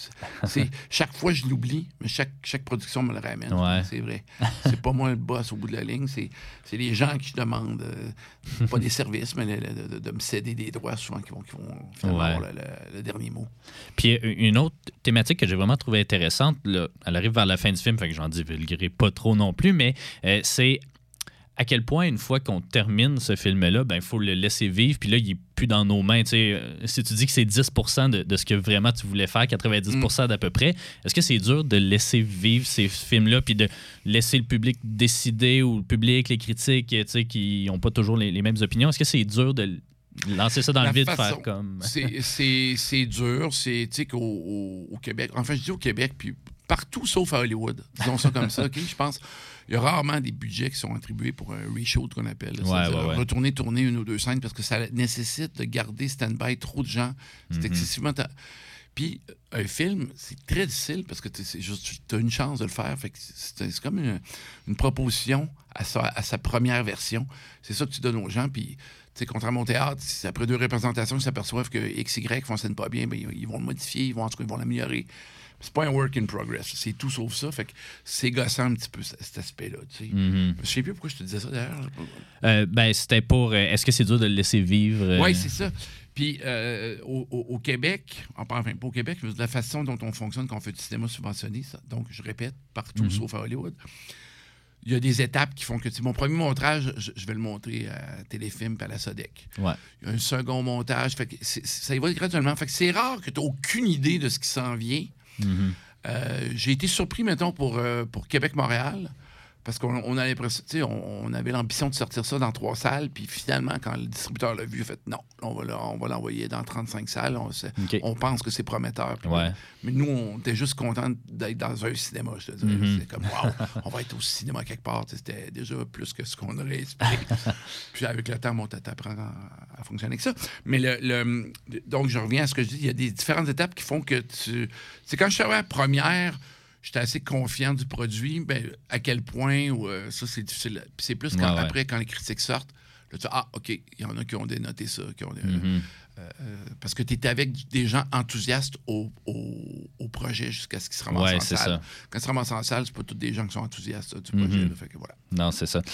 [SPEAKER 3] Chaque fois, je l'oublie, mais chaque production me le ramène. C'est vrai. C'est pas moi le boss au bout de la ligne. C'est les gens qui je demande, pas des services, mais de me céder des droits souvent qui vont finalement avoir le dernier mot.
[SPEAKER 5] Puis une autre thématique que j'ai vraiment trouvée intéressante, là, elle arrive vers la fin du film, fait que j'en divulguerai pas trop non plus, mais c'est à quel point, une fois qu'on termine ce film-là, il faut le laisser vivre, puis là, il n'est plus dans nos mains. T'sais, si tu dis que c'est 10% de ce que vraiment tu voulais faire, 90% d'à peu près, est-ce que c'est dur de laisser vivre ces films-là, puis de laisser le public décider, ou le public, les critiques, qui n'ont pas toujours les mêmes opinions? Est-ce que c'est dur de lancer ça dans le vide, faire comme...
[SPEAKER 3] c'est dur, c'est, tu sais, qu'au Québec, enfin, je dis au Québec, puis partout sauf à Hollywood, disons ça comme ça, OK? Je pense... Il y a rarement des budgets qui sont attribués pour un reshoot qu'on appelle. Retourner tourner une ou deux scènes parce que ça nécessite de garder stand-by trop de gens. C'est excessivement... Puis un film, c'est très difficile parce que tu as une chance de le faire. Fait que c'est comme une proposition à sa première version. C'est ça que tu donnes aux gens. Puis, contrairement au théâtre, si après 2 représentations, ils s'aperçoivent que X, Y ne fonctionne pas bien, ils vont le modifier, ils vont l'améliorer. C'est pas un work in progress. C'est tout sauf ça. Fait que c'est gossant un petit peu cet aspect-là. Je sais plus pourquoi je te disais ça d'ailleurs.
[SPEAKER 5] C'était pour... est-ce que c'est dur de le laisser vivre?
[SPEAKER 3] Oui, c'est ça. Puis au Québec, enfin pas au Québec, mais de la façon dont on fonctionne quand on fait du cinéma subventionné, ça, donc je répète, partout sauf à Hollywood, il y a des étapes qui font que... Mon premier montage, je vais le montrer à Téléfilm et à la Sodec. Il y a un second montage. Fait que ça y va graduellement. Fait que c'est rare que tu n'aies aucune idée de ce qui s'en vient. J'ai été surpris, mettons, pour Québec-Montréal, parce qu'on a l'impression, on avait l'ambition de sortir ça dans 3 salles, puis finalement, quand le distributeur l'a vu, il a fait non, on va l'envoyer dans 35 salles. On pense que c'est prometteur. Mais nous, on était juste contents d'être dans un cinéma, je te dirais. C'est comme, wow, on va être au cinéma quelque part. C'était déjà plus que ce qu'on aurait espéré. Puis avec le temps, tu apprends à fonctionner avec ça. Mais donc, je reviens à ce que je dis. Il y a des différentes étapes qui font que c'est quand je suis arrivé à la première, j'étais assez confiant du produit, à quel point ça, c'est difficile. Puis c'est plus après, quand les critiques sortent, là, tu dis, OK, il y en a qui ont dénoté ça. Parce que tu étais avec des gens enthousiastes au projet jusqu'à ce qu'ils se ramassent en salle. Ça. Quand ils se ramassent en salle, c'est pas tous des gens qui sont enthousiastes du projet. Là, fait que voilà.
[SPEAKER 5] Non, c'est ça.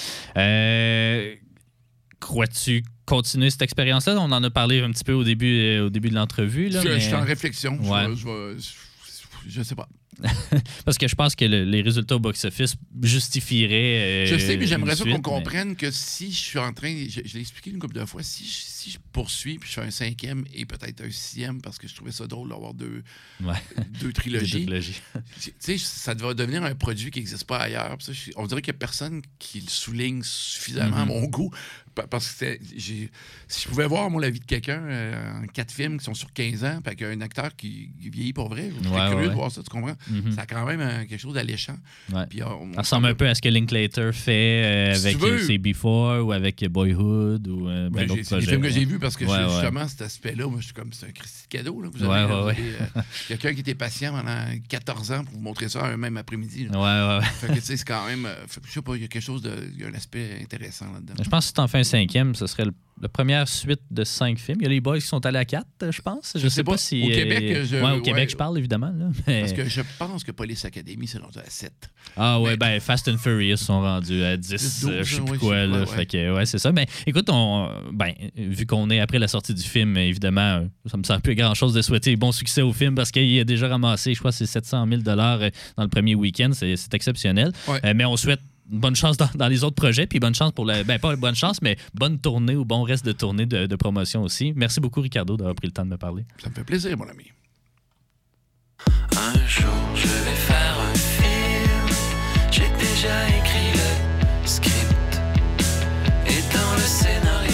[SPEAKER 5] Crois-tu continuer cette expérience-là? On en a parlé un petit peu au début de l'entrevue. Là,
[SPEAKER 3] je suis en réflexion. Je sais pas.
[SPEAKER 5] Parce que je pense que les résultats au box-office justifieraient.
[SPEAKER 3] Je sais, mais j'aimerais ça qu'on comprenne que si je suis en train. Je l'ai expliqué une couple de fois. Si je poursuis puis je fais un 5e et peut-être un 6e parce que je trouvais ça drôle d'avoir deux trilogies. Tu sais, ça va devenir un produit qui n'existe pas ailleurs. Ça, on dirait qu'il n'y a personne qui le souligne suffisamment à mon goût. Parce que si je pouvais voir, moi, la vie de quelqu'un en 4 films qui sont sur 15 ans, puis avec un acteur qui vieillit pour vrai, je serais curieux de voir ça, tu comprends? Ça a quand même quelque chose d'alléchant.
[SPEAKER 5] Ouais.
[SPEAKER 3] Puis,
[SPEAKER 5] Ça ressemble un peu à ce que Linklater fait avec ses Before ou avec Boyhood ou ben d'autres
[SPEAKER 3] c'est
[SPEAKER 5] projets.
[SPEAKER 3] des films que j'ai vus parce que
[SPEAKER 5] Ouais,
[SPEAKER 3] justement, cet aspect-là, moi, je suis comme, c'est un Christy de cadeau. Là. Vous
[SPEAKER 5] Ouais,
[SPEAKER 3] avez,
[SPEAKER 5] ouais,
[SPEAKER 3] quelqu'un qui était patient pendant 14 ans pour vous montrer ça un même après-midi. Là.
[SPEAKER 5] Ouais.
[SPEAKER 3] Fait que, tu sais, c'est quand même, je sais pas, il y a quelque chose il y a un aspect intéressant là-dedans.
[SPEAKER 5] Je pense que si t'en fais un 5e, ce serait la première suite de 5 films. Il y a les Boys qui sont allés à 4, je pense. Je sais pas si...
[SPEAKER 3] Au Québec,
[SPEAKER 5] au Québec, je parle, évidemment. Là, mais...
[SPEAKER 3] Parce que je pense que Police Academy, c'est rendu à 7.
[SPEAKER 5] Ah ouais, ben Fast and Furious sont rendus à 10,
[SPEAKER 3] 12,
[SPEAKER 5] je sais plus quoi. Là, fait que, ouais, c'est ça. Mais écoute, vu qu'on est après la sortie du film, évidemment, ça me semble plus grand-chose de souhaiter bon succès au film parce qu'il a déjà ramassé, je crois, c'est 700 000 $ dans le premier week-end. C'est exceptionnel.
[SPEAKER 3] Ouais.
[SPEAKER 5] Mais on souhaite bonne chance dans les autres projets, puis bonne chance pour pas bonne chance, mais bonne tournée ou bon reste de tournée de promotion aussi. Merci beaucoup, Ricardo, d'avoir pris le temps de me parler.
[SPEAKER 3] Ça me fait plaisir, mon ami.
[SPEAKER 4] Un jour, je vais faire un film. J'ai déjà écrit le script. Et dans le scénario,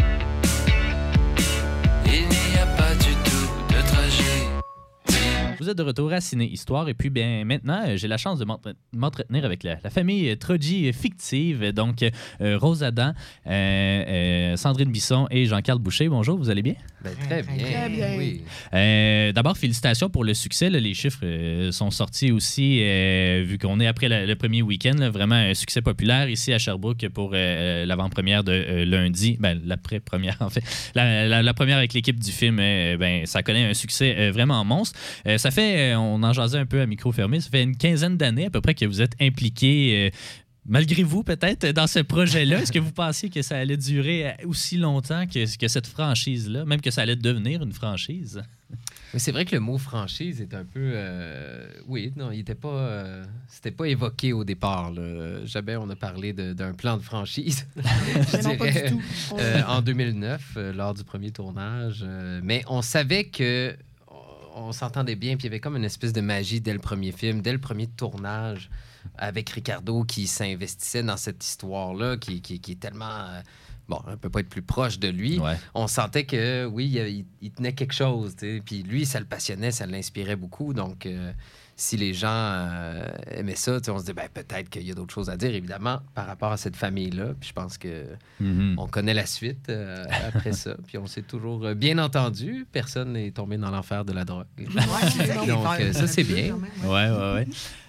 [SPEAKER 4] il n'y a pas du tout de tragédie.
[SPEAKER 5] Vous êtes de retour à Ciné Histoire et puis bien maintenant, j'ai la chance de m'entretenir avec la famille Troji fictive, donc Rose Adam, Sandrine Bisson et Jean-Carl Boucher. Bonjour, vous allez bien?
[SPEAKER 7] Ben, très bien.
[SPEAKER 8] Très bien.
[SPEAKER 7] Oui.
[SPEAKER 5] D'abord, félicitations pour le succès. Là, les chiffres sont sortis aussi, vu qu'on est après le premier week-end. Là, vraiment un succès populaire ici à Sherbrooke pour l'avant-première de lundi. Ben, l'après-première, en fait. La première avec l'équipe du film, ça connaît un succès vraiment monstre. Ça fait, on en jasait un peu à micro fermé, ça fait une quinzaine d'années à peu près que vous êtes impliqués, malgré vous peut-être, dans ce projet-là. Est-ce que vous pensiez que ça allait durer aussi longtemps que cette franchise-là, même que ça allait devenir une franchise?
[SPEAKER 7] Mais c'est vrai que le mot franchise est un peu... non, il était pas... c'était pas évoqué au départ. Là. Jamais on a parlé d'un plan de franchise, je
[SPEAKER 8] Mais non, pas
[SPEAKER 7] dirais,
[SPEAKER 8] du tout.
[SPEAKER 7] en 2009, lors du premier tournage. Mais on savait que on s'entendait bien, puis il y avait comme une espèce de magie dès le premier film, dès le premier tournage, avec Ricardo qui s'investissait dans cette histoire-là, qui est tellement... on ne peut pas être plus proche de lui.
[SPEAKER 5] Ouais.
[SPEAKER 7] On sentait que, oui, il tenait quelque chose, tu sais. Puis lui, ça le passionnait, ça l'inspirait beaucoup. Donc, si les gens aimaient ça, on se dit, peut-être qu'il y a d'autres choses à dire, évidemment, par rapport à cette famille-là. Puis je pense que on connaît la suite après ça. Puis on s'est toujours bien entendu. Personne n'est tombé dans l'enfer de la drogue. Donc, ça, c'est bien.
[SPEAKER 5] Ouais.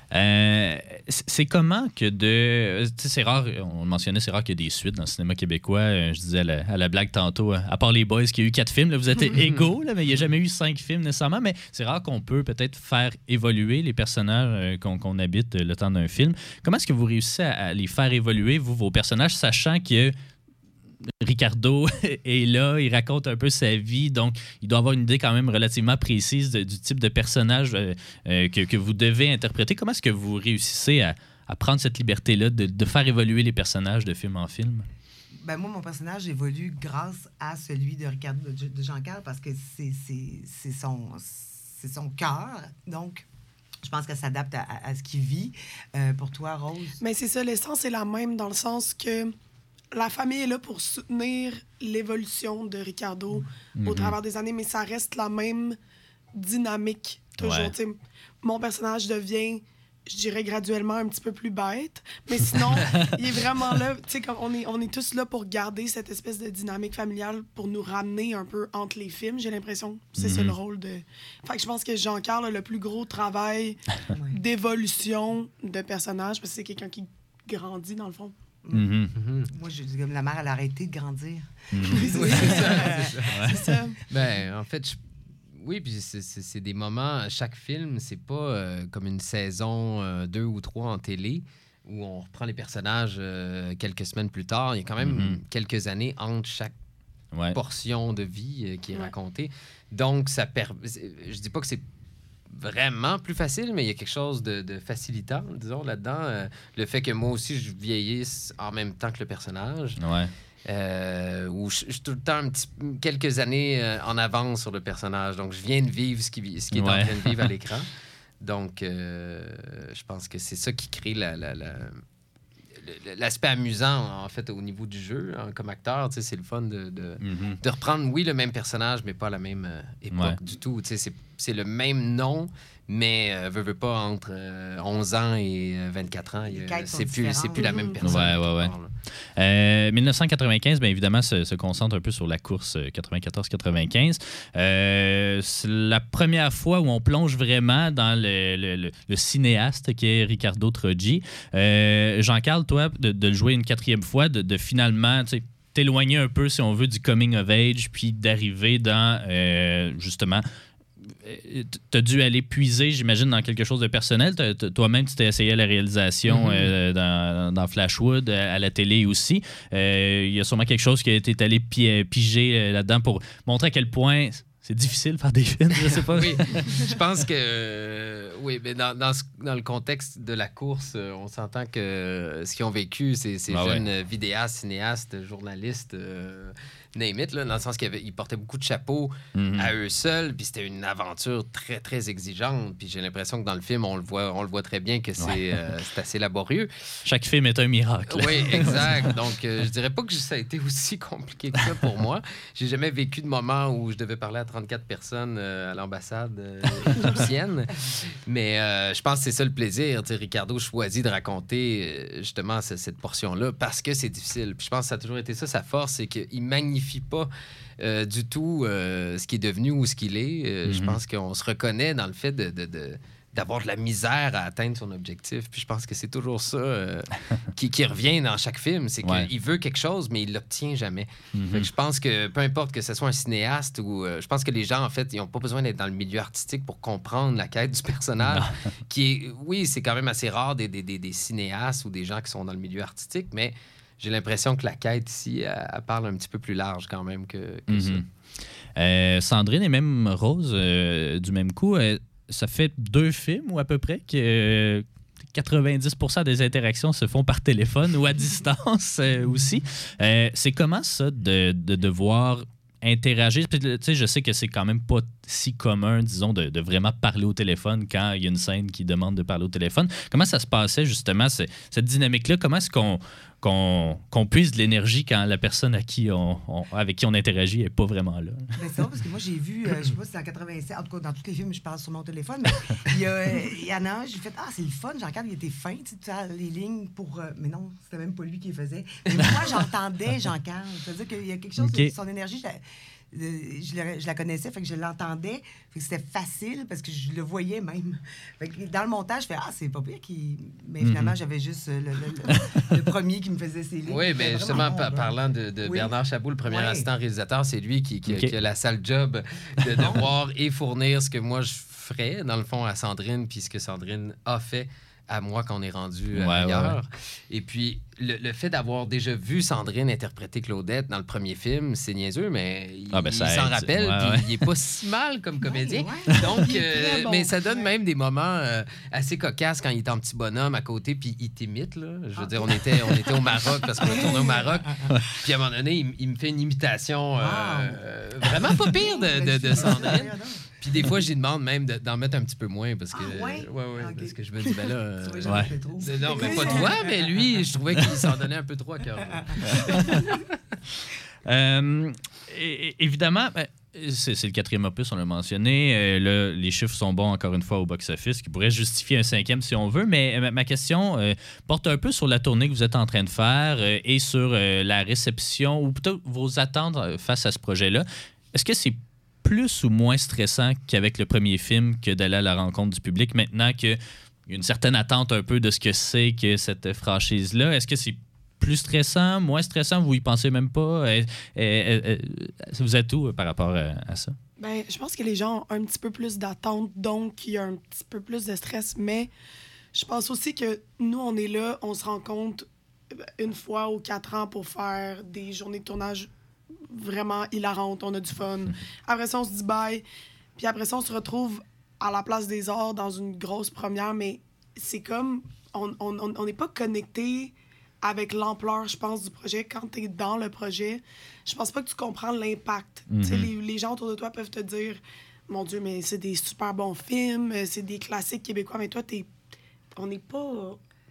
[SPEAKER 5] C'est comment que de... C'est rare, on le mentionnait, c'est rare qu'il y ait des suites dans le cinéma québécois. Je disais à la blague tantôt, à part les Boys qui a eu 4 films, là, vous êtes égaux, là, mais il n'y a jamais eu 5 films nécessairement. Mais c'est rare qu'on peut peut-être faire évoluer les personnages qu'on habite le temps d'un film. Comment est-ce que vous réussissez à les faire évoluer, vous, vos personnages, sachant que Ricardo est là, il raconte un peu sa vie, donc il doit avoir une idée quand même relativement précise du type de personnage que vous devez interpréter. Comment est-ce que vous réussissez à prendre cette liberté-là de faire évoluer les personnages de film en film?
[SPEAKER 9] Ben moi, mon personnage évolue grâce à celui de Ricardo, de Jean-Carl, parce que c'est son cœur, donc... Je pense qu'elle s'adapte à ce qu'il vit. Pour toi, Rose?
[SPEAKER 8] Mais c'est ça, l'essence est la même dans le sens que la famille est là pour soutenir l'évolution de Ricardo au travers des années, mais ça reste la même dynamique toujours. Ouais. Mon personnage devient, je dirais, graduellement un petit peu plus bête, mais sinon, il est vraiment là. Comme on est tous là pour garder cette espèce de dynamique familiale, pour nous ramener un peu entre les films. J'ai l'impression que c'est ça le rôle de... Fait que je pense que Jean-Carl a le plus gros travail d'évolution de personnage, parce que c'est quelqu'un qui grandit, dans le fond.
[SPEAKER 9] Moi, je dis comme la mère, elle a arrêté de grandir.
[SPEAKER 8] C'est ça.
[SPEAKER 7] Ben, en fait, oui, puis c'est des moments... Chaque film, c'est pas comme une saison 2 ou 3 en télé où on reprend les personnages quelques semaines plus tard. Il y a quand même quelques années entre chaque portion de vie qui est racontée. Donc, ça je dis pas que c'est vraiment plus facile, mais il y a quelque chose de facilitant, disons, là-dedans. Le fait que moi aussi, je vieillisse en même temps que le personnage. Où je suis tout le temps quelques années en avance sur le personnage. Donc, je viens de vivre ce qui est en train de vivre à l'écran. Donc, je pense que c'est ça qui crée l'aspect amusant, en fait, au niveau du jeu. Hein, comme acteur, c'est le fun de reprendre, oui, le même personnage, mais pas la même époque du tout. C'est c'est le même nom, mais veux pas entre 11 ans et 24 ans. C'est plus la même personne.
[SPEAKER 5] Ouais. 1995, bien évidemment, se concentre un peu sur la course 94-95. C'est la première fois où on plonge vraiment dans le cinéaste qui est Ricardo Troggi. Jean-Carl, toi, de le jouer une 4e fois, de finalement t'éloigner un peu, si on veut, du coming of age, puis d'arriver dans, justement... T'as dû aller puiser, j'imagine, dans quelque chose de personnel. Toi-même, tu t'es essayé à la réalisation dans Flashwood, à la télé aussi. Il y a sûrement quelque chose qui a été allé piger là-dedans pour montrer à quel point c'est difficile de faire des films, je sais pas.
[SPEAKER 7] Oui, je pense que mais dans le contexte de la course, on s'entend que ce qu'ils ont vécu, ces jeunes vidéastes, cinéastes, journalistes... name it, là, dans le sens qu'ils portaient beaucoup de chapeaux à eux seuls, puis c'était une aventure très, très exigeante. Puis j'ai l'impression que dans le film, on le voit très bien que c'est assez laborieux.
[SPEAKER 5] Chaque film est un miracle.
[SPEAKER 7] Oui, exact. Donc, je dirais pas que ça a été aussi compliqué que ça pour moi. J'ai jamais vécu de moment où je devais parler à 34 personnes à l'ambassade égyptienne. Mais je pense que c'est ça le plaisir. T'sais, Ricardo choisit de raconter justement cette portion-là parce que c'est difficile. Puis je pense que ça a toujours été ça, sa force, c'est qu'il magnifie pas du tout ce qui est devenu ou ce qu'il est. Je pense qu'on se reconnaît dans le fait d'avoir de la misère à atteindre son objectif. Puis je pense que c'est toujours ça qui revient dans chaque film. C'est qu'il veut quelque chose, mais il l'obtient jamais. Fait que je pense que peu importe que ce soit un cinéaste ou... je pense que les gens, en fait, ils n'ont pas besoin d'être dans le milieu artistique pour comprendre la quête du personnage. Qui est... Oui, c'est quand même assez rare des cinéastes ou des gens qui sont dans le milieu artistique, mais... J'ai l'impression que la quête ici, elle parle un petit peu plus large quand même que ça.
[SPEAKER 5] Sandrine et même Rose, du même coup, ça fait 2 films ou à peu près que 90% des interactions se font par téléphone ou à distance aussi. C'est comment ça de devoir interagir? Je sais que c'est quand même pas si commun, disons, de vraiment parler au téléphone quand il y a une scène qui demande de parler au téléphone. Comment ça se passait, justement, cette dynamique-là? Comment est-ce qu'on puise de l'énergie quand la personne avec qui on interagit n'est pas vraiment là?
[SPEAKER 9] Ben c'est ça, parce que moi, j'ai vu, je sais pas si c'est en 87, en tout cas, dans tous les films, je parle sur mon téléphone, mais il y en a un, j'ai fait, c'est le fun, Jean-Claude, il était fin, tu as les lignes pour... mais non, c'était même pas lui qui les faisait. Mais moi, j'entendais Jean-Claude. C'est-à-dire qu'il y a quelque chose de son énergie... Je la connaissais, fait que je l'entendais. Fait que c'était facile parce que je le voyais même. Fait que dans le montage, je fais c'est pas pire qui. Mais finalement, j'avais juste le premier qui me faisait ses lignes.
[SPEAKER 7] Oui, mais justement, parlant de Bernard Chabot, le premier assistant réalisateur, c'est lui qui a la sale job de devoir et fournir ce que moi je ferais, dans le fond, à Sandrine, puis ce que Sandrine a fait à moi quand on est rendu ailleurs. Et puis, le fait d'avoir déjà vu Sandrine interpréter Claudette dans le premier film, c'est niaiseux, mais il s'en rappelle, puis il est pas si mal comme comédien. Donc, mais ça donne même des moments assez cocasses quand il est en petit bonhomme à côté, puis il t'imite, là. Je veux dire, on était au Maroc, parce qu'on a tourné au Maroc, puis à un moment donné, il me fait une imitation vraiment pas pire de Sandrine. Puis des fois, j'y demande même d'en mettre un petit peu moins parce que, parce que je me dis, ben là... non, mais pas toi, mais lui, je trouvais qu'il s'en donnait un peu trop à cœur.
[SPEAKER 5] Évidemment, c'est le 4e opus, on l'a mentionné. Là, les chiffres sont bons, encore une fois, au box-office, qui pourrait justifier un 5e si on veut. Mais ma question porte un peu sur la tournée que vous êtes en train de faire et sur la réception, ou plutôt vos attentes face à ce projet-là. Est-ce que c'est plus ou moins stressant qu'avec le premier film que d'aller à la rencontre du public, maintenant qu'il y a une certaine attente un peu de ce que c'est que cette franchise-là? Est-ce que c'est plus stressant, moins stressant? Vous y pensez même pas? Vous êtes où par rapport à ça?
[SPEAKER 8] Ben, je pense que les gens ont un petit peu plus d'attente, donc il y a un petit peu plus de stress, mais je pense aussi que nous, on est là, on se rencontre 1 fois ou 4 ans pour faire des journées de tournage vraiment hilarante, on a du fun. Après ça, on se dit bye. Puis après ça, on se retrouve à la Place des Arts dans une grosse première, mais c'est comme... On n'est pas connecté avec l'ampleur, je pense, du projet. Quand tu es dans le projet, je pense pas que tu comprends l'impact. Tu sais, les gens autour de toi peuvent te dire « Mon Dieu, mais c'est des super bons films, c'est des classiques québécois. » Mais toi, on n'est pas...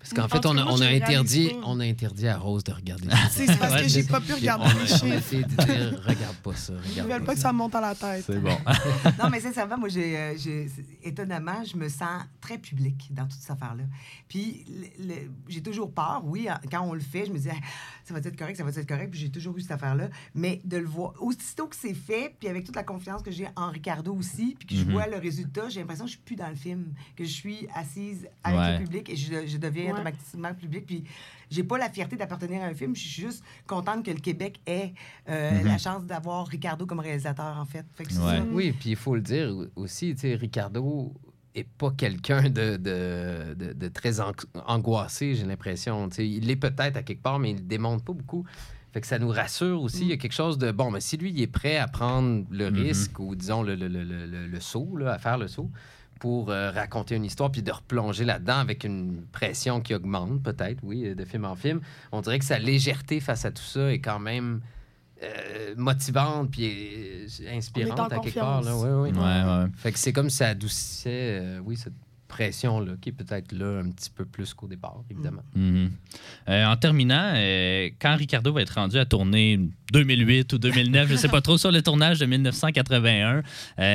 [SPEAKER 7] Parce qu'en
[SPEAKER 8] En
[SPEAKER 7] fait,
[SPEAKER 8] tout cas, moi,
[SPEAKER 7] on
[SPEAKER 8] je
[SPEAKER 7] a
[SPEAKER 8] réalise pas.
[SPEAKER 7] interdit à Rose de regarder.
[SPEAKER 8] C'est parce que j'ai pas pu regarder les
[SPEAKER 7] On a
[SPEAKER 8] chiffres.
[SPEAKER 7] essayé de dire, regarde pas ça.
[SPEAKER 8] Ils
[SPEAKER 7] Regarde
[SPEAKER 8] veulent
[SPEAKER 7] pas
[SPEAKER 8] pas que
[SPEAKER 7] ça.
[SPEAKER 8] ça me monte à la tête.
[SPEAKER 5] C'est bon.
[SPEAKER 9] Non, mais sincèrement, moi, étonnamment, je me sens très publique dans toute cette affaire-là. Puis, j'ai toujours peur, oui, quand on le fait, je me dis, ah, ça va être correct, puis j'ai toujours eu cette affaire-là. Mais de le voir, aussitôt que c'est fait, puis avec toute la confiance que j'ai en Ricardo aussi, puis que je vois le résultat, j'ai l'impression que je suis plus dans le film, que je suis assise avec
[SPEAKER 5] Ouais.
[SPEAKER 9] le public et je deviens
[SPEAKER 8] Ouais.
[SPEAKER 9] automatiquement public. Puis, j'ai pas la fierté d'appartenir à un film, je suis juste contente que le Québec ait la chance d'avoir Ricardo comme réalisateur, en fait. Fait que c'est
[SPEAKER 5] Ouais.
[SPEAKER 9] ça.
[SPEAKER 7] Oui, puis il faut le dire aussi, tu sais, Ricardo est pas quelqu'un de très angoissé, j'ai l'impression. Tu sais, il l'est peut-être à quelque part, mais il le démontre pas beaucoup. Fait que ça nous rassure aussi. Il y a quelque chose de... Bon, mais si lui, il est prêt à prendre le risque ou, disons, le saut, là, à faire le saut pour raconter une histoire puis de replonger là-dedans avec une pression qui augmente, peut-être, oui, de film en film, on dirait que sa légèreté face à tout ça est quand même motivante puis inspirante
[SPEAKER 8] On est en
[SPEAKER 7] à quelque part. Là. Oui, oui.
[SPEAKER 5] Ouais.
[SPEAKER 7] Fait que c'est comme si ça adoucissait, oui, cette pression-là, qui est peut-être là un petit peu plus qu'au départ, évidemment.
[SPEAKER 5] Mhm. En terminant, quand Ricardo va être rendu à tourner 2008 ou 2009, je ne sais pas trop, sur le tournage de 1981,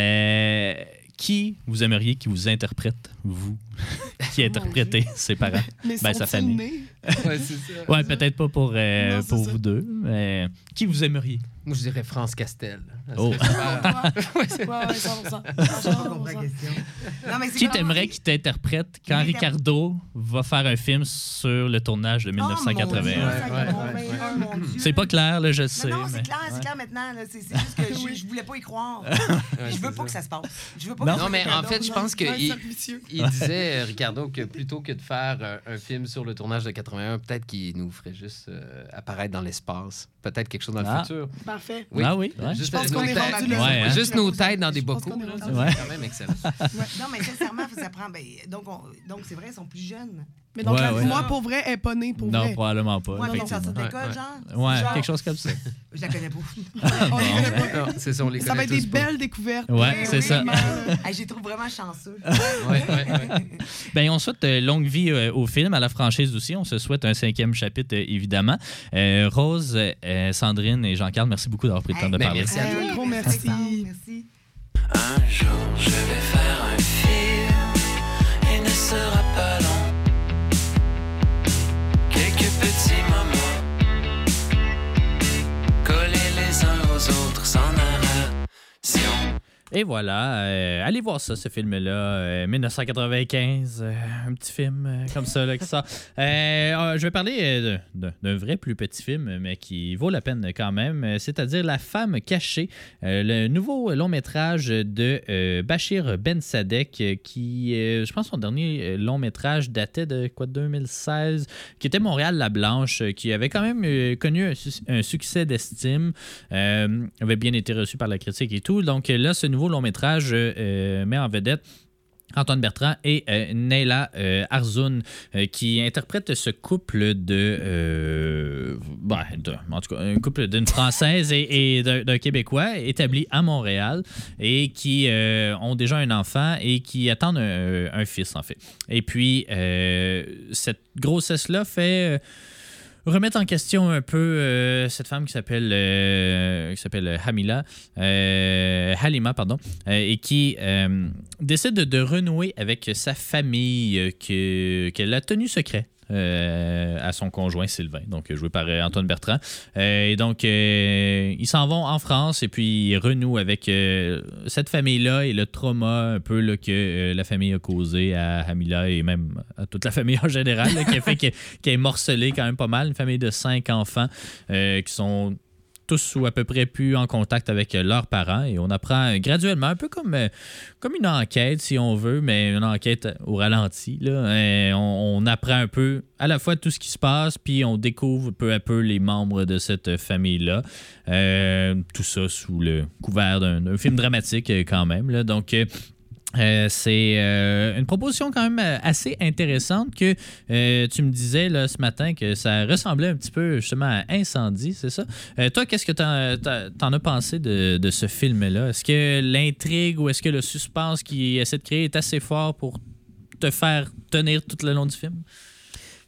[SPEAKER 5] qui vous aimeriez qui vous interprète, vous, qui interprétez ses parents?
[SPEAKER 8] Mais
[SPEAKER 5] Ben, sa famille.
[SPEAKER 8] nés?
[SPEAKER 7] Ouais, c'est ça.
[SPEAKER 5] Ouais, peut-être pas pour,
[SPEAKER 8] c'est
[SPEAKER 5] pour
[SPEAKER 8] ça.
[SPEAKER 5] vous deux, mais qui vous aimeriez?
[SPEAKER 7] Moi, je dirais France Castel.
[SPEAKER 5] Oh.
[SPEAKER 8] Ouais, 100%.
[SPEAKER 9] Je comprends la question. Non, mais c'est
[SPEAKER 5] Qui
[SPEAKER 9] vraiment-
[SPEAKER 5] t'aimerais qui t'interprète quand Ricardo va faire un film sur le tournage de 1981? C'est pas clair, là, je sais.
[SPEAKER 9] Non, c'est
[SPEAKER 5] mais-
[SPEAKER 9] clair, c'est clair maintenant. là. C'est juste que je voulais pas y croire. Je veux pas que ça se passe. Je veux pas
[SPEAKER 7] Non,
[SPEAKER 9] que
[SPEAKER 7] mais en fait, je pense qu'il
[SPEAKER 8] vicieux.
[SPEAKER 7] il disait, Ricardo, que plutôt que de faire un film sur le tournage de 81, peut-être qu'il nous ferait juste apparaître dans l'espace. Peut-être quelque chose dans le
[SPEAKER 5] Ah.
[SPEAKER 7] futur.
[SPEAKER 8] Parfait.
[SPEAKER 7] Oui.
[SPEAKER 5] Ah oui, ouais.
[SPEAKER 7] Juste
[SPEAKER 8] Je pense
[SPEAKER 7] nos
[SPEAKER 8] qu'on est
[SPEAKER 7] têtes-
[SPEAKER 8] rendu là.
[SPEAKER 5] Ouais, hein.
[SPEAKER 7] Juste nos têtes dans des
[SPEAKER 8] Je pense
[SPEAKER 7] bocaux.
[SPEAKER 8] qu'on est
[SPEAKER 7] là,
[SPEAKER 8] rendu
[SPEAKER 5] là.
[SPEAKER 7] C'est quand même excellent.
[SPEAKER 9] Non, mais sincèrement, ça prend. Ben, donc c'est vrai, ils sont plus jeunes.
[SPEAKER 8] Mais donc,
[SPEAKER 5] Ouais, ouais.
[SPEAKER 8] moi, pour vrai, elle est pas née pour
[SPEAKER 5] Non,
[SPEAKER 8] vrai.
[SPEAKER 5] probablement pas.
[SPEAKER 9] Moi, avec
[SPEAKER 5] effectivement.
[SPEAKER 9] sortie d'école,
[SPEAKER 7] Ouais,
[SPEAKER 9] genre.
[SPEAKER 5] Ouais,
[SPEAKER 9] Genre,
[SPEAKER 5] quelque chose comme ça.
[SPEAKER 9] Je la connais pas.
[SPEAKER 8] On les connaît pas.
[SPEAKER 7] Non, c'est ça, on les
[SPEAKER 8] Ça va
[SPEAKER 7] connaît
[SPEAKER 8] être des
[SPEAKER 7] tous pas.
[SPEAKER 8] belles découvertes.
[SPEAKER 5] Ouais, c'est ça.
[SPEAKER 8] Vraiment, là.
[SPEAKER 9] Hey, je les trouve vraiment chanceux.
[SPEAKER 7] Ouais.
[SPEAKER 5] Ben, on souhaite longue vie au film, à la franchise aussi. On se souhaite un 5e chapitre, évidemment. Rose, Sandrine et Jean-Carl, merci beaucoup d'avoir pris le temps de
[SPEAKER 7] Ben,
[SPEAKER 5] parler.
[SPEAKER 7] merci à toi.
[SPEAKER 8] Un gros
[SPEAKER 9] Merci.
[SPEAKER 8] merci.
[SPEAKER 9] Merci.
[SPEAKER 4] Un jour je vais faire un film, il ne sera pas long. Quelques petits moments, collés les uns aux autres sans narration.
[SPEAKER 5] Et voilà, allez voir ça, ce film-là, 1995, un petit film comme ça là, qui sort. Je vais parler d'un vrai plus petit film, mais qui vaut la peine quand même, c'est-à-dire La femme cachée, le nouveau long-métrage de Bachir Ben Sadek, qui, je pense, son dernier long-métrage datait de 2016, qui était Montréal la Blanche, qui avait quand même connu un succès d'estime, avait bien été reçu par la critique et tout. Donc là, ce nouveau long-métrage met en vedette Antoine Bertrand et Neyla Arzoun, qui interprètent ce couple en tout cas, un couple d'une Française et d'un Québécois établi à Montréal et qui ont déjà un enfant et qui attendent un fils, en fait. Et puis, cette grossesse-là fait... remettre en question un peu cette femme qui s'appelle Halima, et qui décide de renouer avec sa famille qu'elle a tenu secret à son conjoint Sylvain, donc joué par Antoine Bertrand. Et donc, ils s'en vont en France et puis ils renouent avec cette famille-là et le trauma un peu là, que la famille a causé à Hamila et même à toute la famille en général, là, qui a fait qu'elle est morcelée quand même pas mal. Une famille de 5 enfants qui sont tous ou à peu près plus en contact avec leurs parents et on apprend graduellement, un peu comme une enquête si on veut, mais une enquête au ralenti. Là. On apprend un peu à la fois tout ce qui se passe, puis on découvre peu à peu les membres de cette famille-là. Tout ça sous le couvert d'un film dramatique quand même. Là. Donc... c'est une proposition quand même assez intéressante que tu me disais là, ce matin que ça ressemblait un petit peu justement à Incendie, c'est ça? Toi, qu'est-ce que t'en as pensé de ce film-là? Est-ce que l'intrigue ou est-ce que le suspense qu'il essaie de créer est assez fort pour te faire tenir tout le long du film?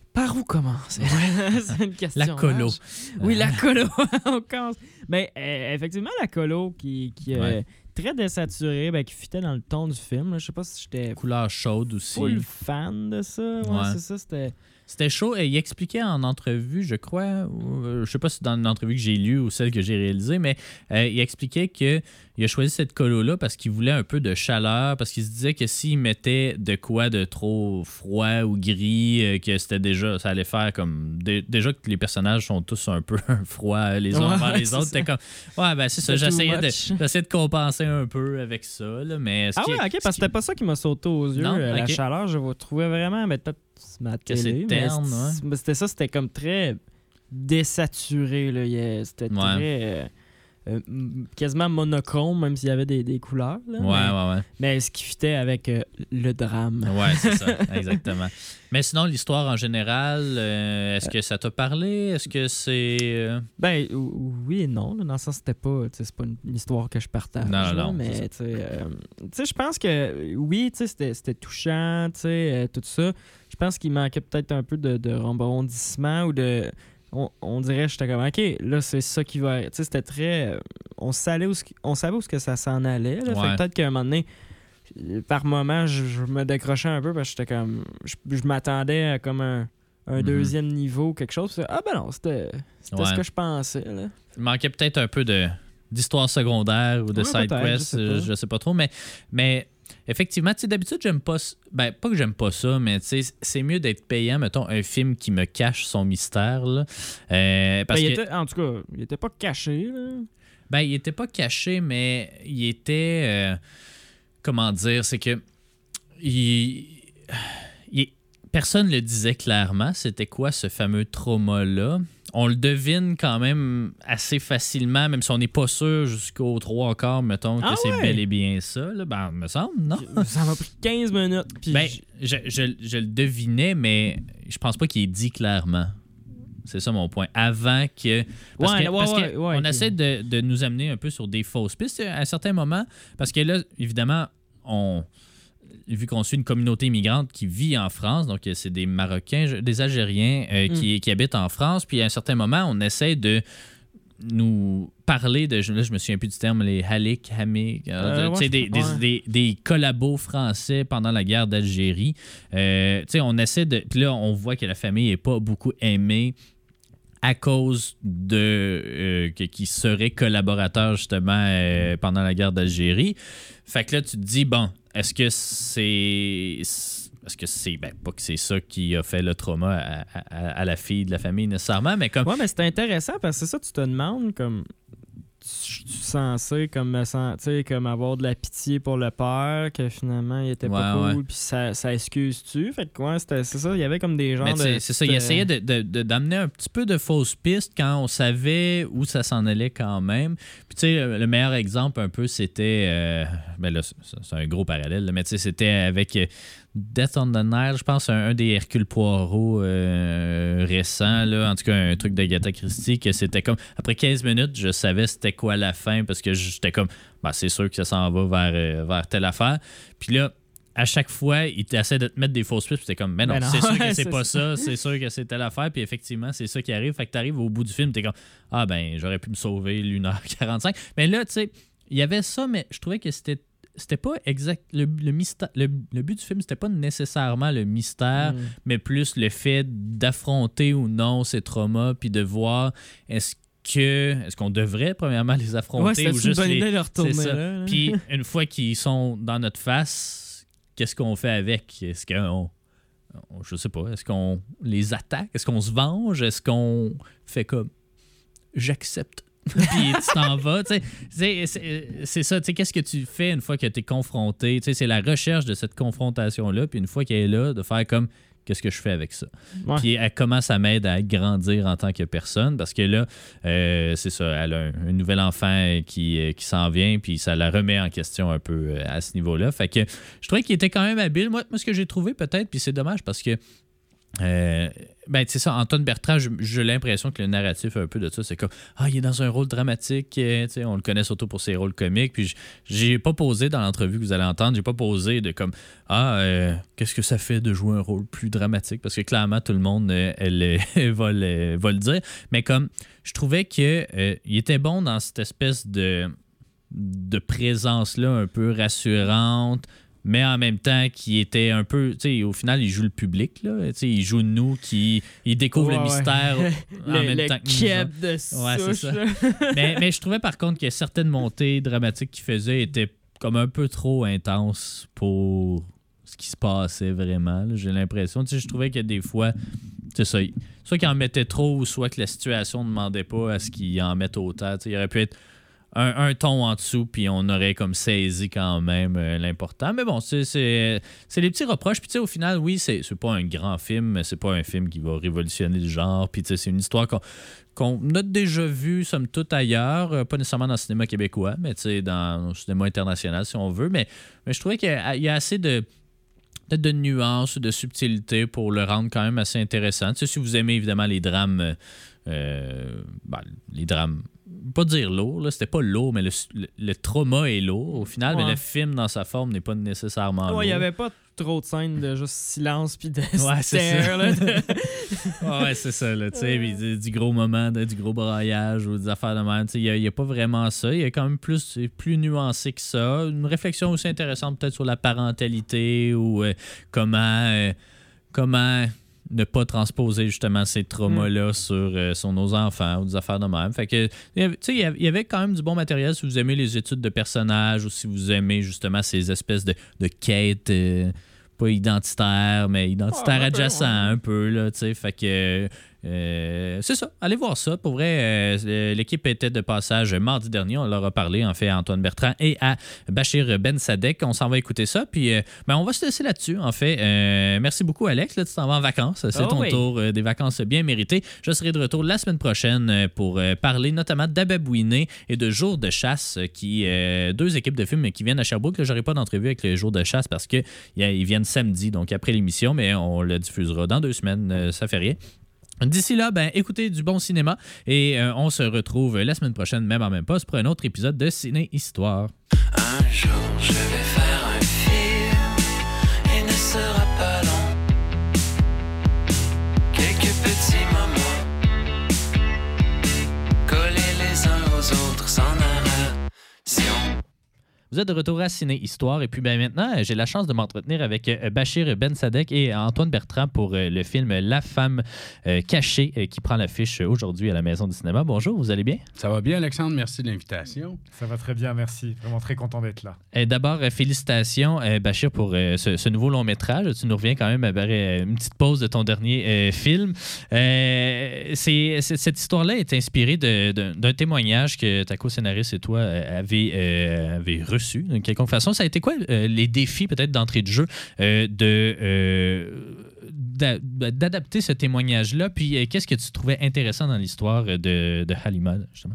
[SPEAKER 6] Par où commencer? C'est une question.
[SPEAKER 5] La colo.
[SPEAKER 6] large. Oui, la colo. On commence. Ben, effectivement, la colo qui est très désaturée, ben, qui fitait dans le ton du film. Là. Je sais pas si j'étais
[SPEAKER 5] Couleur chaude aussi.
[SPEAKER 6] full fan de ça. Ouais, c'est ça.
[SPEAKER 5] C'était chaud. Et il expliquait en entrevue, je crois, je sais pas si c'est dans une entrevue que j'ai lue ou celle que j'ai réalisée, mais il expliquait qu'il a choisi cette colo-là parce qu'il voulait un peu de chaleur, parce qu'il se disait que s'il mettait de quoi de trop froid ou gris, que c'était déjà, ça allait faire comme... déjà que les personnages sont tous un peu froids les uns envers les autres. C'était comme... Ouais, ben c'est ça. J'essayais de compenser un peu avec ça. Là, mais
[SPEAKER 6] OK, parce que c'était pas ça qui m'a sauté aux yeux.
[SPEAKER 5] Non?
[SPEAKER 6] La
[SPEAKER 5] OK.
[SPEAKER 6] chaleur, je trouvais vraiment... Ben, peut-être ma télé,
[SPEAKER 5] c'est terne,
[SPEAKER 6] mais c'était ça, c'était comme très désaturé. Là. C'était très... quasiment monochrome, même s'il y avait des couleurs. Là,
[SPEAKER 5] Ouais.
[SPEAKER 6] Mais ce qui fitait avec le drame.
[SPEAKER 5] Ouais, c'est ça, exactement. Mais sinon, l'histoire en général, est-ce que ça t'a parlé? Est-ce que c'est...
[SPEAKER 6] Ben, oui et non. Là, dans le sens, c'est pas une histoire que je partage.
[SPEAKER 5] Non,
[SPEAKER 6] là,
[SPEAKER 5] non,
[SPEAKER 6] mais tu sais, je pense que oui, c'était touchant, tout ça. Je pense qu'il manquait peut-être un peu de rebondissement ou de... On dirait, j'étais comme, OK, là, c'est ça qui va être. Tu sais, c'était très... On savait où que ça s'en allait. Là. Fait que peut-être qu'à un moment donné, par moment, je me décrochais un peu parce que j'étais comme... Je m'attendais à comme un deuxième niveau, quelque chose. Puis, ben non, c'était ce que je pensais. Là.
[SPEAKER 5] Il manquait peut-être un peu d'histoire secondaire ou de side quest, je sais pas trop, mais effectivement, tu sais, d'habitude, j'aime pas... Ben, pas que j'aime pas ça, mais tu sais, c'est mieux d'être payant, mettons, un film qui me cache son mystère, là. Parce que...
[SPEAKER 6] en tout cas, il était pas caché, là.
[SPEAKER 5] Ben, il était pas caché, mais il était... comment dire? C'est que... personne le disait clairement, c'était quoi ce fameux trauma-là. On le devine quand même assez facilement, même si on n'est pas sûr jusqu'au 3/4, mettons, que c'est bel et bien ça. Là. Ben, me semble, non?
[SPEAKER 6] Ça m'a pris 15 minutes. Puis
[SPEAKER 5] ben, je le devinais, mais je pense pas qu'il est dit clairement. C'est ça mon point. Avant que... Parce qu'on essaie de nous amener un peu sur des fausses pistes à un certain moment, parce que là, évidemment, vu qu'on suit une communauté immigrante qui vit en France, donc c'est des Marocains, des Algériens qui habitent en France, puis à un certain moment, on essaie de nous parler de... Là, je me souviens plus du terme, les halik, hamik, des collabos français pendant la guerre d'Algérie. On essaie de... Puis là, on voit que la famille n'est pas beaucoup aimée à cause de qui serait collaborateur justement pendant la guerre d'Algérie. Fait que là, tu te dis, bon, est-ce que c'est ben, pas que c'est ça qui a fait le trauma à la fille de la famille nécessairement, mais comme...
[SPEAKER 6] Ouais, mais c'est intéressant parce que c'est ça, tu te demandes comme... Tu es censé comme avoir de la pitié pour le père, que finalement il était pas cool, puis ça excuse-tu. Fait que c'est ça, il y avait comme des genres de...
[SPEAKER 5] C'est ça, il essayait d'amener un petit peu de fausses pistes quand on savait où ça s'en allait quand même. Puis tu sais, le meilleur exemple un peu, c'était... ben là, c'est un gros parallèle, là, mais tu sais, c'était avec... Death on the Nile, je pense, un des Hercule Poirot récents, là, en tout cas un truc d'Agatha Christie, que c'était comme, après 15 minutes, je savais c'était quoi la fin, parce que j'étais comme, ben, c'est sûr que ça s'en va vers telle affaire. Puis là, à chaque fois, il essaie de te mettre des fausses pistes, puis t'es comme, mais non, c'est sûr que c'est pas ça, c'est sûr que c'est telle affaire, puis effectivement, c'est ça qui arrive. Fait que t'arrives au bout du film, t'es comme, ah ben, j'aurais pu me sauver l'1h45. Mais là, tu sais, il y avait ça, mais je trouvais que c'était pas exact. Le mystère, le but du film, c'était pas nécessairement le mystère, mais plus le fait d'affronter ou non ces traumas, puis de voir est-ce qu'on devrait premièrement les affronter ou juste les retourner là. Puis une fois qu'ils sont dans notre face, qu'est-ce qu'on fait avec? Est-ce qu'on je sais pas, est-ce qu'on les attaque? Est-ce qu'on se venge? Est-ce qu'on fait comme j'accepte? Puis tu t'en vas, tu sais, c'est ça, tu sais, qu'est-ce que tu fais une fois que tu es confronté, tu sais, c'est la recherche de cette confrontation-là, puis une fois qu'elle est là, de faire comme, qu'est-ce que je fais avec ça? Puis comment ça m'aide à grandir en tant que personne, parce que là, c'est ça, elle a un nouvel enfant qui s'en vient, puis ça la remet en question un peu à ce niveau-là, fait que je trouvais qu'il était quand même habile. Moi ce que j'ai trouvé peut-être, puis c'est dommage parce que Ben, c'est ça, Antoine Bertrand, j'ai l'impression que le narratif est un peu de ça. C'est comme, il est dans un rôle dramatique. On le connaît surtout pour ses rôles comiques. Puis j'ai pas posé dans l'entrevue que vous allez entendre, j'ai pas posé de comme, qu'est-ce que ça fait de jouer un rôle plus dramatique? Parce que clairement, tout le monde va le dire. Mais comme, je trouvais qu'il était bon dans cette espèce de présence-là un peu rassurante, mais en même temps qui était un peu, au final, il joue le public, là, il joue nous, il découvre le mystère en même temps que nous.
[SPEAKER 6] Keb de souche.
[SPEAKER 5] C'est ça. mais je trouvais par contre que certaines montées dramatiques qu'il faisait étaient comme un peu trop intenses pour ce qui se passait vraiment, là, j'ai l'impression. Je trouvais que des fois, c'est ça, soit qu'il en mettait trop, ou soit que la situation ne demandait pas à ce qu'il en mette autant. Il aurait pu être un ton en dessous, puis on aurait comme saisi quand même l'important. Mais bon, c'est les petits reproches. Puis au final, oui, c'est pas un grand film, mais c'est pas un film qui va révolutionner le genre. Puis c'est une histoire qu'on a déjà vue, somme toute, ailleurs. Pas nécessairement dans le cinéma québécois, mais dans le cinéma international, si on veut. Mais je trouvais qu'il y a assez de nuances, de subtilité pour le rendre quand même assez intéressant. Si vous aimez évidemment les drames, pas dire lourd, là, c'était pas lourd, mais le trauma est lourd au final, mais le film dans sa forme n'est pas nécessairement lourd.
[SPEAKER 6] Il n'y avait pas trop de scènes de juste silence puis de
[SPEAKER 5] stare. C'est ça, là, du gros moment, du gros braillage ou des affaires de même. Il n'y a pas vraiment ça. Il y a quand même plus nuancé que ça. Une réflexion aussi intéressante peut-être sur la parentalité ou comment ne pas transposer justement ces traumas-là sur nos enfants ou des affaires de même. Fait que, il y avait quand même du bon matériel si vous aimez les études de personnages ou si vous aimez justement ces espèces de quêtes pas identitaires, mais identitaires adjacents un peu, là, tu sais. Fait que c'est ça. Allez voir ça. Pour vrai, l'équipe était de passage mardi dernier. On leur a parlé, en fait, à Antoine Bertrand et à Bachir Ben Sadek. On s'en va écouter ça. Puis, on va se laisser là-dessus, en fait. Merci beaucoup, Alex. Là, tu t'en vas en vacances. C'est ton tour des vacances bien méritées. Je serai de retour la semaine prochaine pour parler notamment d'Ababouiné et de Jour de chasse, deux équipes de films qui viennent à Sherbrooke. Je n'aurai pas d'entrevue avec le Jour de chasse parce qu'ils viennent samedi, donc après l'émission, mais on le diffusera dans 2 semaines. Ça fait rien. D'ici là, écoutez du bon cinéma et on se retrouve la semaine prochaine, même en même poste, pour un autre épisode de Ciné Histoire.
[SPEAKER 4] Un jour, je vais faire un film, il ne sera pas long. Quelques petits moments, collés les uns aux autres sans narration.
[SPEAKER 5] Vous êtes de retour à Ciné Histoire et puis maintenant, j'ai la chance de m'entretenir avec Bachir Ben Sadek et Antoine Bertrand pour le film La femme cachée qui prend l'affiche aujourd'hui à la Maison du cinéma. Bonjour, vous allez bien?
[SPEAKER 10] Ça va bien, Alexandre. Merci de l'invitation.
[SPEAKER 11] Ça va très bien, merci. Vraiment très content d'être là.
[SPEAKER 5] D'abord, félicitations, Bachir, pour ce nouveau long-métrage. Tu nous reviens quand même après une petite pause de ton dernier film. Cette histoire-là est inspirée d'un témoignage que ta co-scénariste et toi avez reçu d'une quelconque façon. Ça a été quoi les défis peut-être d'entrée de jeu d'adapter ce témoignage-là? Puis qu'est-ce que tu trouvais intéressant dans l'histoire de Halima, justement?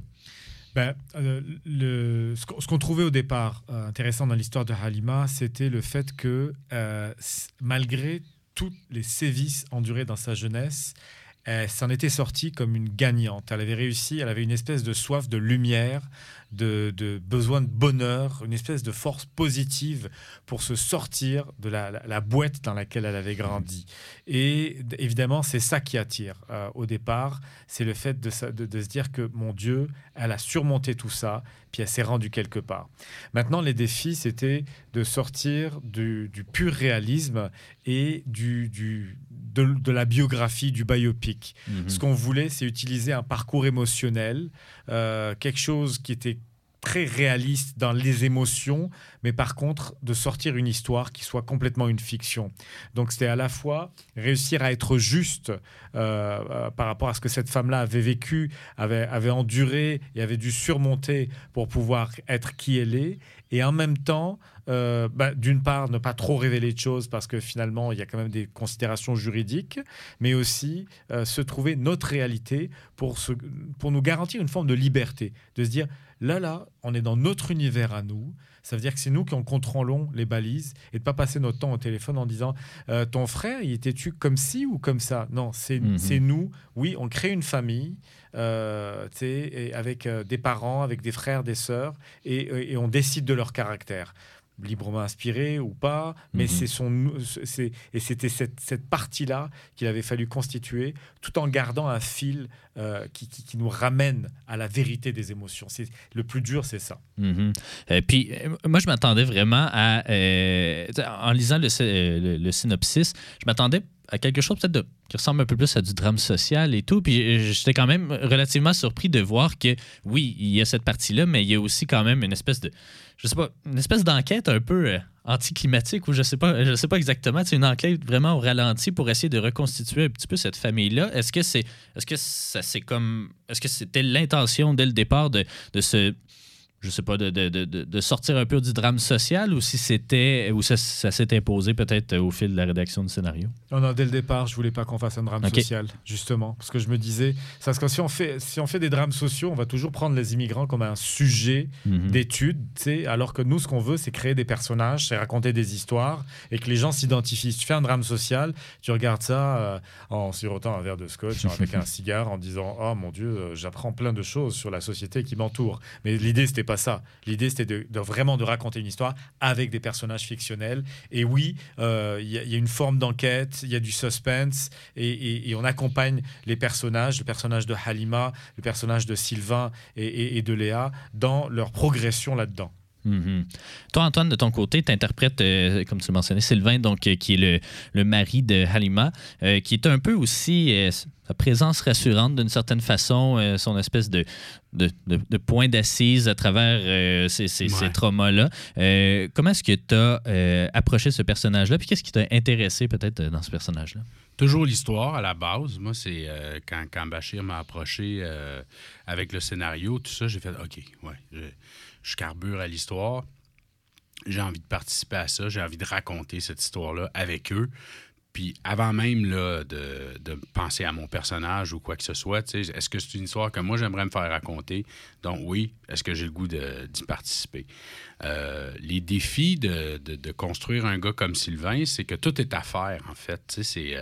[SPEAKER 11] Ce qu'on trouvait au départ intéressant dans l'histoire de Halima, c'était le fait que malgré tous les sévices endurés dans sa jeunesse, elle s'en était sortie comme une gagnante. Elle avait réussi, elle avait une espèce de soif de lumière, de besoin de bonheur, une espèce de force positive pour se sortir de la boîte dans laquelle elle avait grandi. Et évidemment, c'est ça qui attire au départ, c'est le fait de se dire que, mon Dieu, elle a surmonté tout ça, puis elle s'est rendue quelque part. Maintenant, les défis, c'était de sortir du pur réalisme et de la biographie, du biopic. Mm-hmm. Ce qu'on voulait, c'est utiliser un parcours émotionnel, quelque chose qui était très réaliste dans les émotions, mais par contre, de sortir une histoire qui soit complètement une fiction. Donc, c'était à la fois réussir à être juste par rapport à ce que cette femme-là avait vécu, avait enduré et avait dû surmonter pour pouvoir être qui elle est, et en même temps, d'une part, ne pas trop révéler de choses parce que finalement, il y a quand même des considérations juridiques, mais aussi se trouver notre réalité pour nous garantir une forme de liberté, de se dire, là, on est dans notre univers à nous. Ça veut dire que c'est nous qui en contrôlons les balises et de ne pas passer notre temps au téléphone en disant ton frère, il était-tu comme ci ou comme ça? Non, c'est nous. Oui, on crée une famille avec des parents, avec des frères, des sœurs et on décide de leur caractère. Librement inspiré ou pas, mais c'était cette partie-là qu'il avait fallu constituer tout en gardant un fil qui nous ramène à la vérité des émotions. Le plus dur, c'est ça.
[SPEAKER 5] Puis, moi, je m'attendais vraiment à... en lisant le synopsis, je m'attendais à quelque chose peut-être qui ressemble un peu plus à du drame social et tout. Puis j'étais quand même relativement surpris de voir que, oui, il y a cette partie-là, mais il y a aussi quand même une espèce de... Je sais pas, une espèce d'enquête un peu anticlimatique ou je sais pas exactement. C'est une enquête vraiment au ralenti pour essayer de reconstituer un petit peu cette famille-là. Est-ce que c'était l'intention dès le départ de se... Je sais pas, de sortir un peu du drame social ou si c'était ou ça s'est imposé peut-être au fil de la rédaction du scénario?
[SPEAKER 11] Non, dès le départ, je voulais pas qu'on fasse un drame social, justement. Parce que je me disais, parce que si on fait des drames sociaux, on va toujours prendre les immigrants comme un sujet d'étude, alors que nous, ce qu'on veut, c'est créer des personnages, c'est raconter des histoires et que les gens s'identifient. Si tu fais un drame social, tu regardes ça en sirotant un verre de scotch avec un cigare en disant « Oh mon Dieu, j'apprends plein de choses sur la société qui m'entoure. » Mais l'idée, c'était pas ça. L'idée, c'était vraiment de raconter une histoire avec des personnages fictionnels. Et oui, y a une forme d'enquête, il y a du suspense, et on accompagne les personnages, le personnage de Halima, le personnage de Sylvain et de Léa, dans leur progression là-dedans.
[SPEAKER 5] Toi, Antoine, de ton côté, tu interprètes, comme tu mentionnais, Sylvain, donc, qui est le mari de Halima, qui est un peu aussi sa présence rassurante d'une certaine façon, son espèce de point d'assise à travers ces traumas-là. Comment est-ce que tu as approché ce personnage-là? Puis qu'est-ce qui t'a intéressé peut-être dans ce personnage-là?
[SPEAKER 10] Toujours l'histoire à la base. Moi, c'est quand Bachir m'a approché avec le scénario, tout ça, j'ai fait OK, je carbure à l'histoire. J'ai envie de participer à ça. J'ai envie de raconter cette histoire-là avec eux. Puis avant même là, de penser à mon personnage ou quoi que ce soit, est-ce que c'est une histoire que moi, j'aimerais me faire raconter? Donc oui, est-ce que j'ai le goût d'y participer? Les défis de construire un gars comme Sylvain, c'est que tout est à faire, en fait.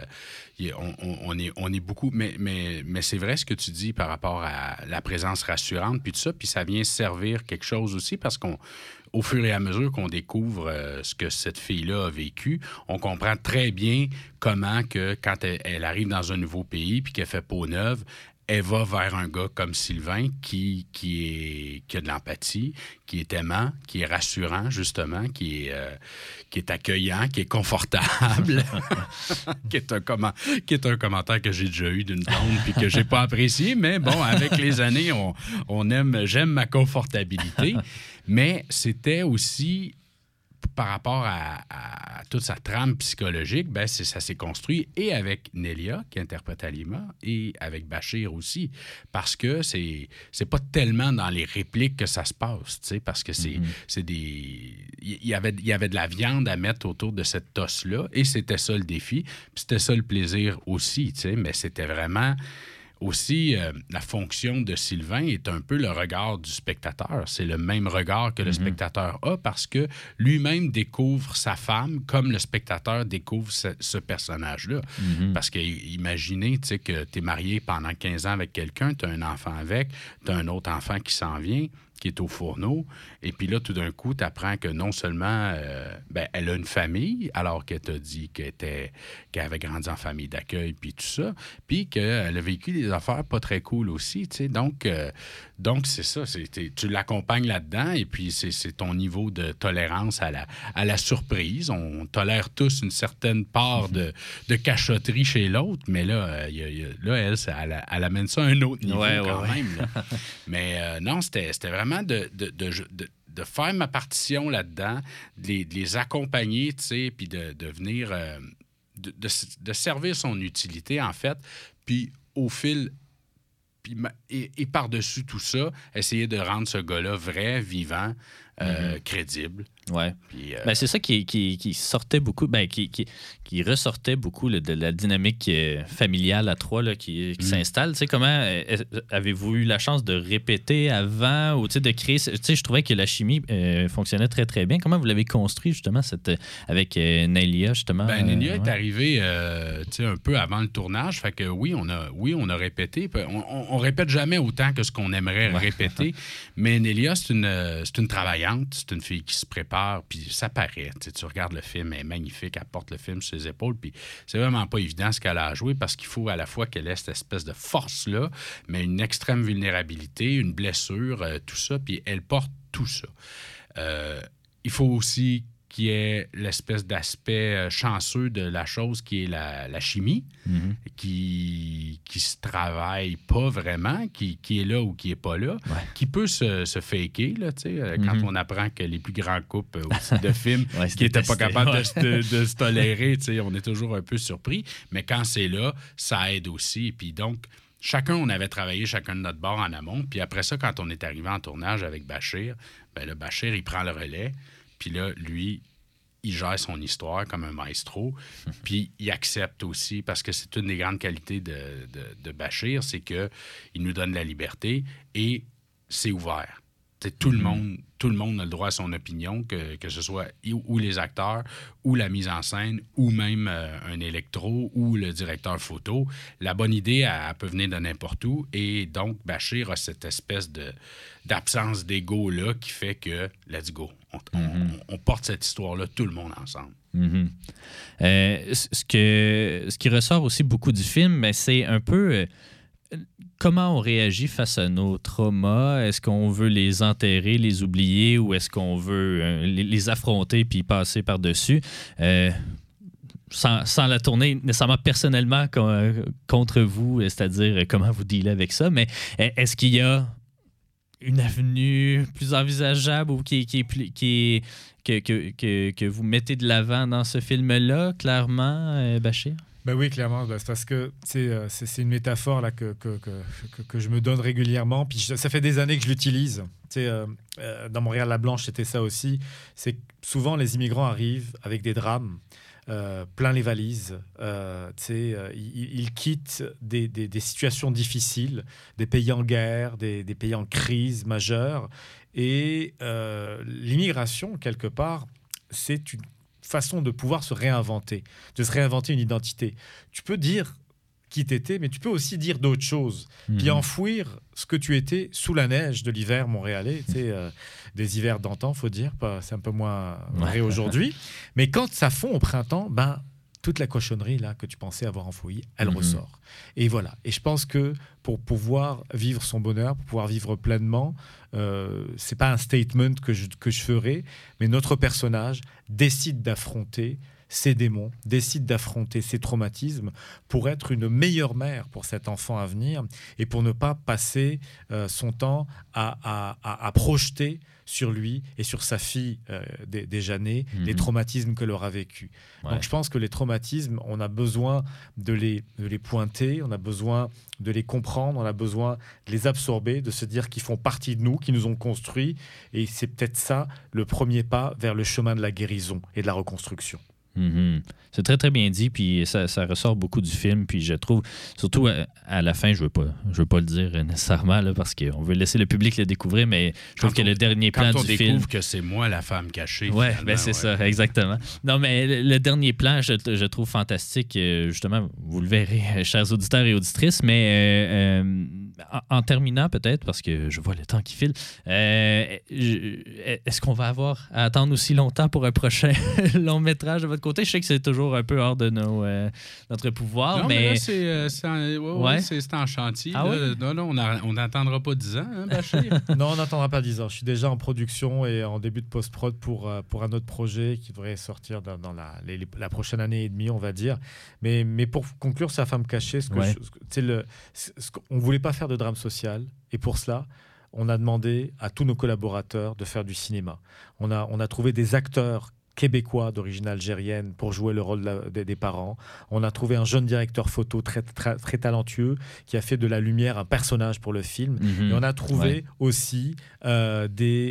[SPEAKER 10] On est beaucoup... Mais c'est vrai ce que tu dis par rapport à la présence rassurante, puis tout ça, puis ça vient servir quelque chose aussi, parce qu'au fur et à mesure qu'on découvre ce que cette fille-là a vécu, on comprend très bien comment que quand elle arrive dans un nouveau pays puis qu'elle fait peau neuve, elle va vers un gars comme Sylvain qui a de l'empathie, qui est aimant, qui est rassurant, justement, qui est accueillant, qui est confortable, qui est un commentaire que j'ai déjà eu d'une blonde puis que j'ai pas apprécié, mais bon, avec les années, j'aime ma confortabilité. Mais c'était aussi par rapport à toute sa trame psychologique, ça s'est construit et avec Nelia, qui interprète Halima, et avec Bachir aussi, parce que c'est pas tellement dans les répliques que ça se passe, parce que c'est des... Il y avait de la viande à mettre autour de cette tosse-là, et c'était ça le défi, puis c'était ça le plaisir aussi, mais c'était vraiment... Aussi, la fonction de Sylvain est un peu le regard du spectateur. C'est le même regard que le spectateur a parce que lui-même découvre sa femme comme le spectateur découvre ce personnage-là. Parce que imaginez que tu es marié pendant 15 ans avec quelqu'un, tu as un enfant avec, tu as un autre enfant qui s'en vient, qui est au fourneau, et puis là, tout d'un coup, tu apprends que non seulement elle a une famille, alors qu'elle t'a dit qu'elle avait grandi en famille d'accueil, puis tout ça, puis qu'elle a vécu des affaires pas très cool aussi, tu sais. Donc c'est ça, tu l'accompagnes là-dedans, et puis c'est ton niveau de tolérance à la surprise. On tolère tous une certaine part de cachotterie chez l'autre, mais là, elle amène ça à un autre niveau quand même. Là. Mais non, c'était vraiment de faire ma partition là-dedans, de les accompagner, tu sais, puis de venir... de servir son utilité, en fait, puis au fil... Et par-dessus tout ça, essayer de rendre ce gars-là vrai, vivant, crédible.
[SPEAKER 5] Ouais.
[SPEAKER 10] Puis,
[SPEAKER 5] c'est ça qui sortait beaucoup, qui ressortait beaucoup là, de la dynamique familiale à trois là, qui s'installe. Tu sais, comment avez-vous eu la chance de répéter avant ou de créer? Tu sais, je trouvais que la chimie fonctionnait très, très bien. Comment vous l'avez construit, justement, avec Nélia, justement?
[SPEAKER 10] Nélia est arrivée un peu avant le tournage. Fait que oui, on a répété. On répète jamais autant que ce qu'on aimerait répéter. Mais Nélia, c'est une travaillante. C'est une fille qui se prépare. Puis ça paraît. Tu regardes le film, elle est magnifique. Elle porte le film sur ses épaules. Puis c'est vraiment pas évident ce qu'elle a à jouer parce qu'il faut à la fois qu'elle ait cette espèce de force-là, mais une extrême vulnérabilité, une blessure, tout ça. Puis elle porte tout ça. Il faut aussi qu'il y ait l'espèce d'aspect chanceux de la chose qui est la chimie, qui se travaille pas vraiment, qui est là ou qui est pas là, qui peut se faker, là, quand on apprend que les plus grands couples aussi de films qui n'étaient pas capables de se tolérer, on est toujours un peu surpris, mais quand c'est là, ça aide aussi. Puis donc, on avait travaillé chacun de notre bord en amont, puis après ça, quand on est arrivé en tournage avec Bachir, le Bachir, il prend le relais. Puis là, lui, il gère son histoire comme un maestro. Puis il accepte aussi, parce que c'est une des grandes qualités de Bachir, c'est qu'il nous donne la liberté et c'est ouvert. Tout le monde a le droit à son opinion, que ce soit ou les acteurs, ou la mise en scène, ou même un électro, ou le directeur photo. La bonne idée, elle peut venir de n'importe où. Et donc, Bachir a cette espèce d'absence d'ego-là qui fait que, let's go, on porte cette histoire-là, tout le monde ensemble.
[SPEAKER 5] Ce qui ressort aussi beaucoup du film, c'est un peu... comment on réagit face à nos traumas? Est-ce qu'on veut les enterrer, les oublier, ou est-ce qu'on veut les affronter puis passer par-dessus? Sans la tourner nécessairement personnellement contre vous, c'est-à-dire comment vous dealez avec ça, mais est-ce qu'il y a une avenue plus envisageable ou que vous mettez de l'avant dans ce film-là, clairement, Bachir?
[SPEAKER 11] Ben oui, clairement, c'est parce que c'est une métaphore là, que je me donne régulièrement. Puis ça fait des années que je l'utilise. Dans Montréal la Blanche, c'était ça aussi. C'est que souvent, les immigrants arrivent avec des drames, plein les valises. Ils quittent des situations difficiles, des pays en guerre, des pays en crise majeure. Et l'immigration, quelque part, c'est une façon de pouvoir se réinventer, de se réinventer une identité. Tu peux dire qui t'étais, mais tu peux aussi dire d'autres choses, puis enfouir ce que tu étais sous la neige de l'hiver montréalais, des hivers d'antan, faut dire, c'est un peu moins vrai aujourd'hui, mais quand ça fond au printemps, toute la cochonnerie là que tu pensais avoir enfouie, elle ressort. Et voilà. Et je pense que pour pouvoir vivre son bonheur, pour pouvoir vivre pleinement, c'est pas un statement que je ferai, mais notre personnage décide d'affronter ses démons, décide d'affronter ses traumatismes pour être une meilleure mère pour cet enfant à venir et pour ne pas passer son temps à projeter sur lui et sur sa fille déjà née les traumatismes que l'on a vécus. Donc je pense que les traumatismes, on a besoin de les pointer, on a besoin de les comprendre, on a besoin de les absorber, de se dire qu'ils font partie de nous, qu'ils nous ont construits, et c'est peut-être ça le premier pas vers le chemin de la guérison et de la reconstruction.
[SPEAKER 5] C'est très, très bien dit, puis ça ressort beaucoup du film, puis je trouve, surtout à la fin, je veux pas le dire nécessairement, là, parce qu'on veut laisser le public le découvrir, mais je trouve que le dernier plan du film...
[SPEAKER 10] Quand on découvre que c'est moi la femme cachée.
[SPEAKER 5] C'est ça, exactement. Non, mais le dernier plan, je trouve fantastique, justement, vous le verrez, chers auditeurs et auditrices, mais en terminant peut-être, parce que je vois le temps qui file, est-ce qu'on va avoir à attendre aussi longtemps pour un prochain long-métrage de votre côté? Je sais que c'est toujours un peu hors de notre pouvoir,
[SPEAKER 10] non,
[SPEAKER 5] mais...
[SPEAKER 10] là, c'est en chantier.
[SPEAKER 5] Ah
[SPEAKER 10] là. Non, on n'attendra pas 10 ans, hein, Bachir?
[SPEAKER 11] Non, on n'attendra pas 10 ans. Je suis déjà en production et en début de post-prod pour un autre projet qui devrait sortir dans la prochaine année et demie, on va dire. Mais pour conclure, Sa femme cachée, on ne voulait pas faire de drame social, et pour cela, on a demandé à tous nos collaborateurs de faire du cinéma. On a trouvé des acteurs québécois d'origine algérienne pour jouer le rôle des parents. On a trouvé un jeune directeur photo très, très, très talentueux qui a fait de la lumière un personnage pour le film. Et on a trouvé aussi un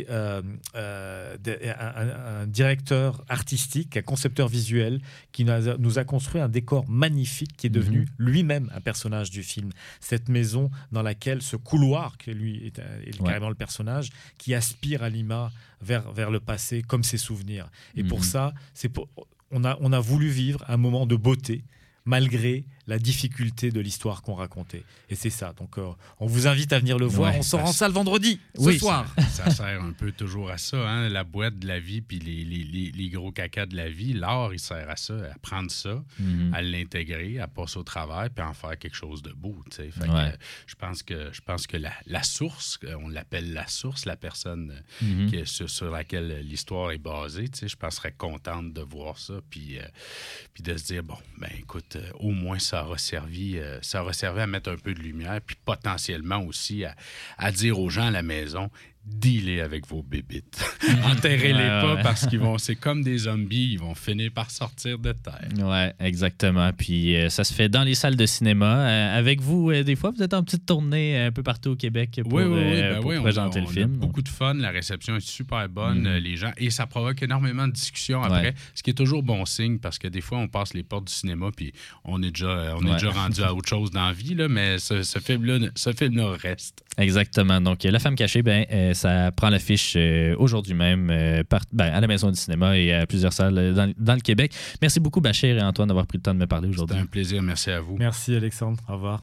[SPEAKER 11] directeur artistique, un concepteur visuel qui nous a construit un décor magnifique qui est devenu lui-même un personnage du film. Cette maison dans laquelle ce couloir, qui lui est carrément le personnage, qui aspire Halima vers le passé comme ses souvenirs. Et pour ça, on a voulu vivre un moment de beauté malgré la difficulté de l'histoire qu'on racontait. Et c'est ça. Donc, on vous invite à venir le voir. On sort en salle vendredi, ce soir.
[SPEAKER 10] Ça sert un peu toujours à ça, hein? La boîte de la vie puis les gros cacas de la vie. L'art, il sert à ça, à prendre ça, à l'intégrer, à passer au travers puis à en faire quelque chose de beau. Fait que, je pense que la source, on l'appelle la source, la personne sur laquelle l'histoire est basée, je pense serait contente de voir ça puis de se dire, bon, ben écoute, au moins ça aura servi à mettre un peu de lumière, puis potentiellement aussi à dire aux gens à la maison, dealez avec vos bébites. Enterrez-les pas parce c'est comme des zombies, ils vont finir par sortir de terre.
[SPEAKER 5] Ouais, exactement. Puis ça se fait dans les salles de cinéma. Avec vous, des fois, vous êtes en petite tournée un peu partout au Québec pour présenter le film.
[SPEAKER 10] On a beaucoup de fun, la réception est super bonne, les gens, et ça provoque énormément de discussions après, ce qui est toujours bon signe parce que des fois, on passe les portes du cinéma puis on est déjà rendu à autre chose dans la vie, là, mais ce film-là reste.
[SPEAKER 5] Exactement. Donc, La Femme cachée, ça prend l'affiche aujourd'hui même à la Maison du cinéma et à plusieurs salles dans le Québec. Merci beaucoup, Bachir et Antoine, d'avoir pris le temps de me parler aujourd'hui.
[SPEAKER 10] C'était un plaisir. Merci à vous.
[SPEAKER 11] Merci, Alexandre. Au revoir.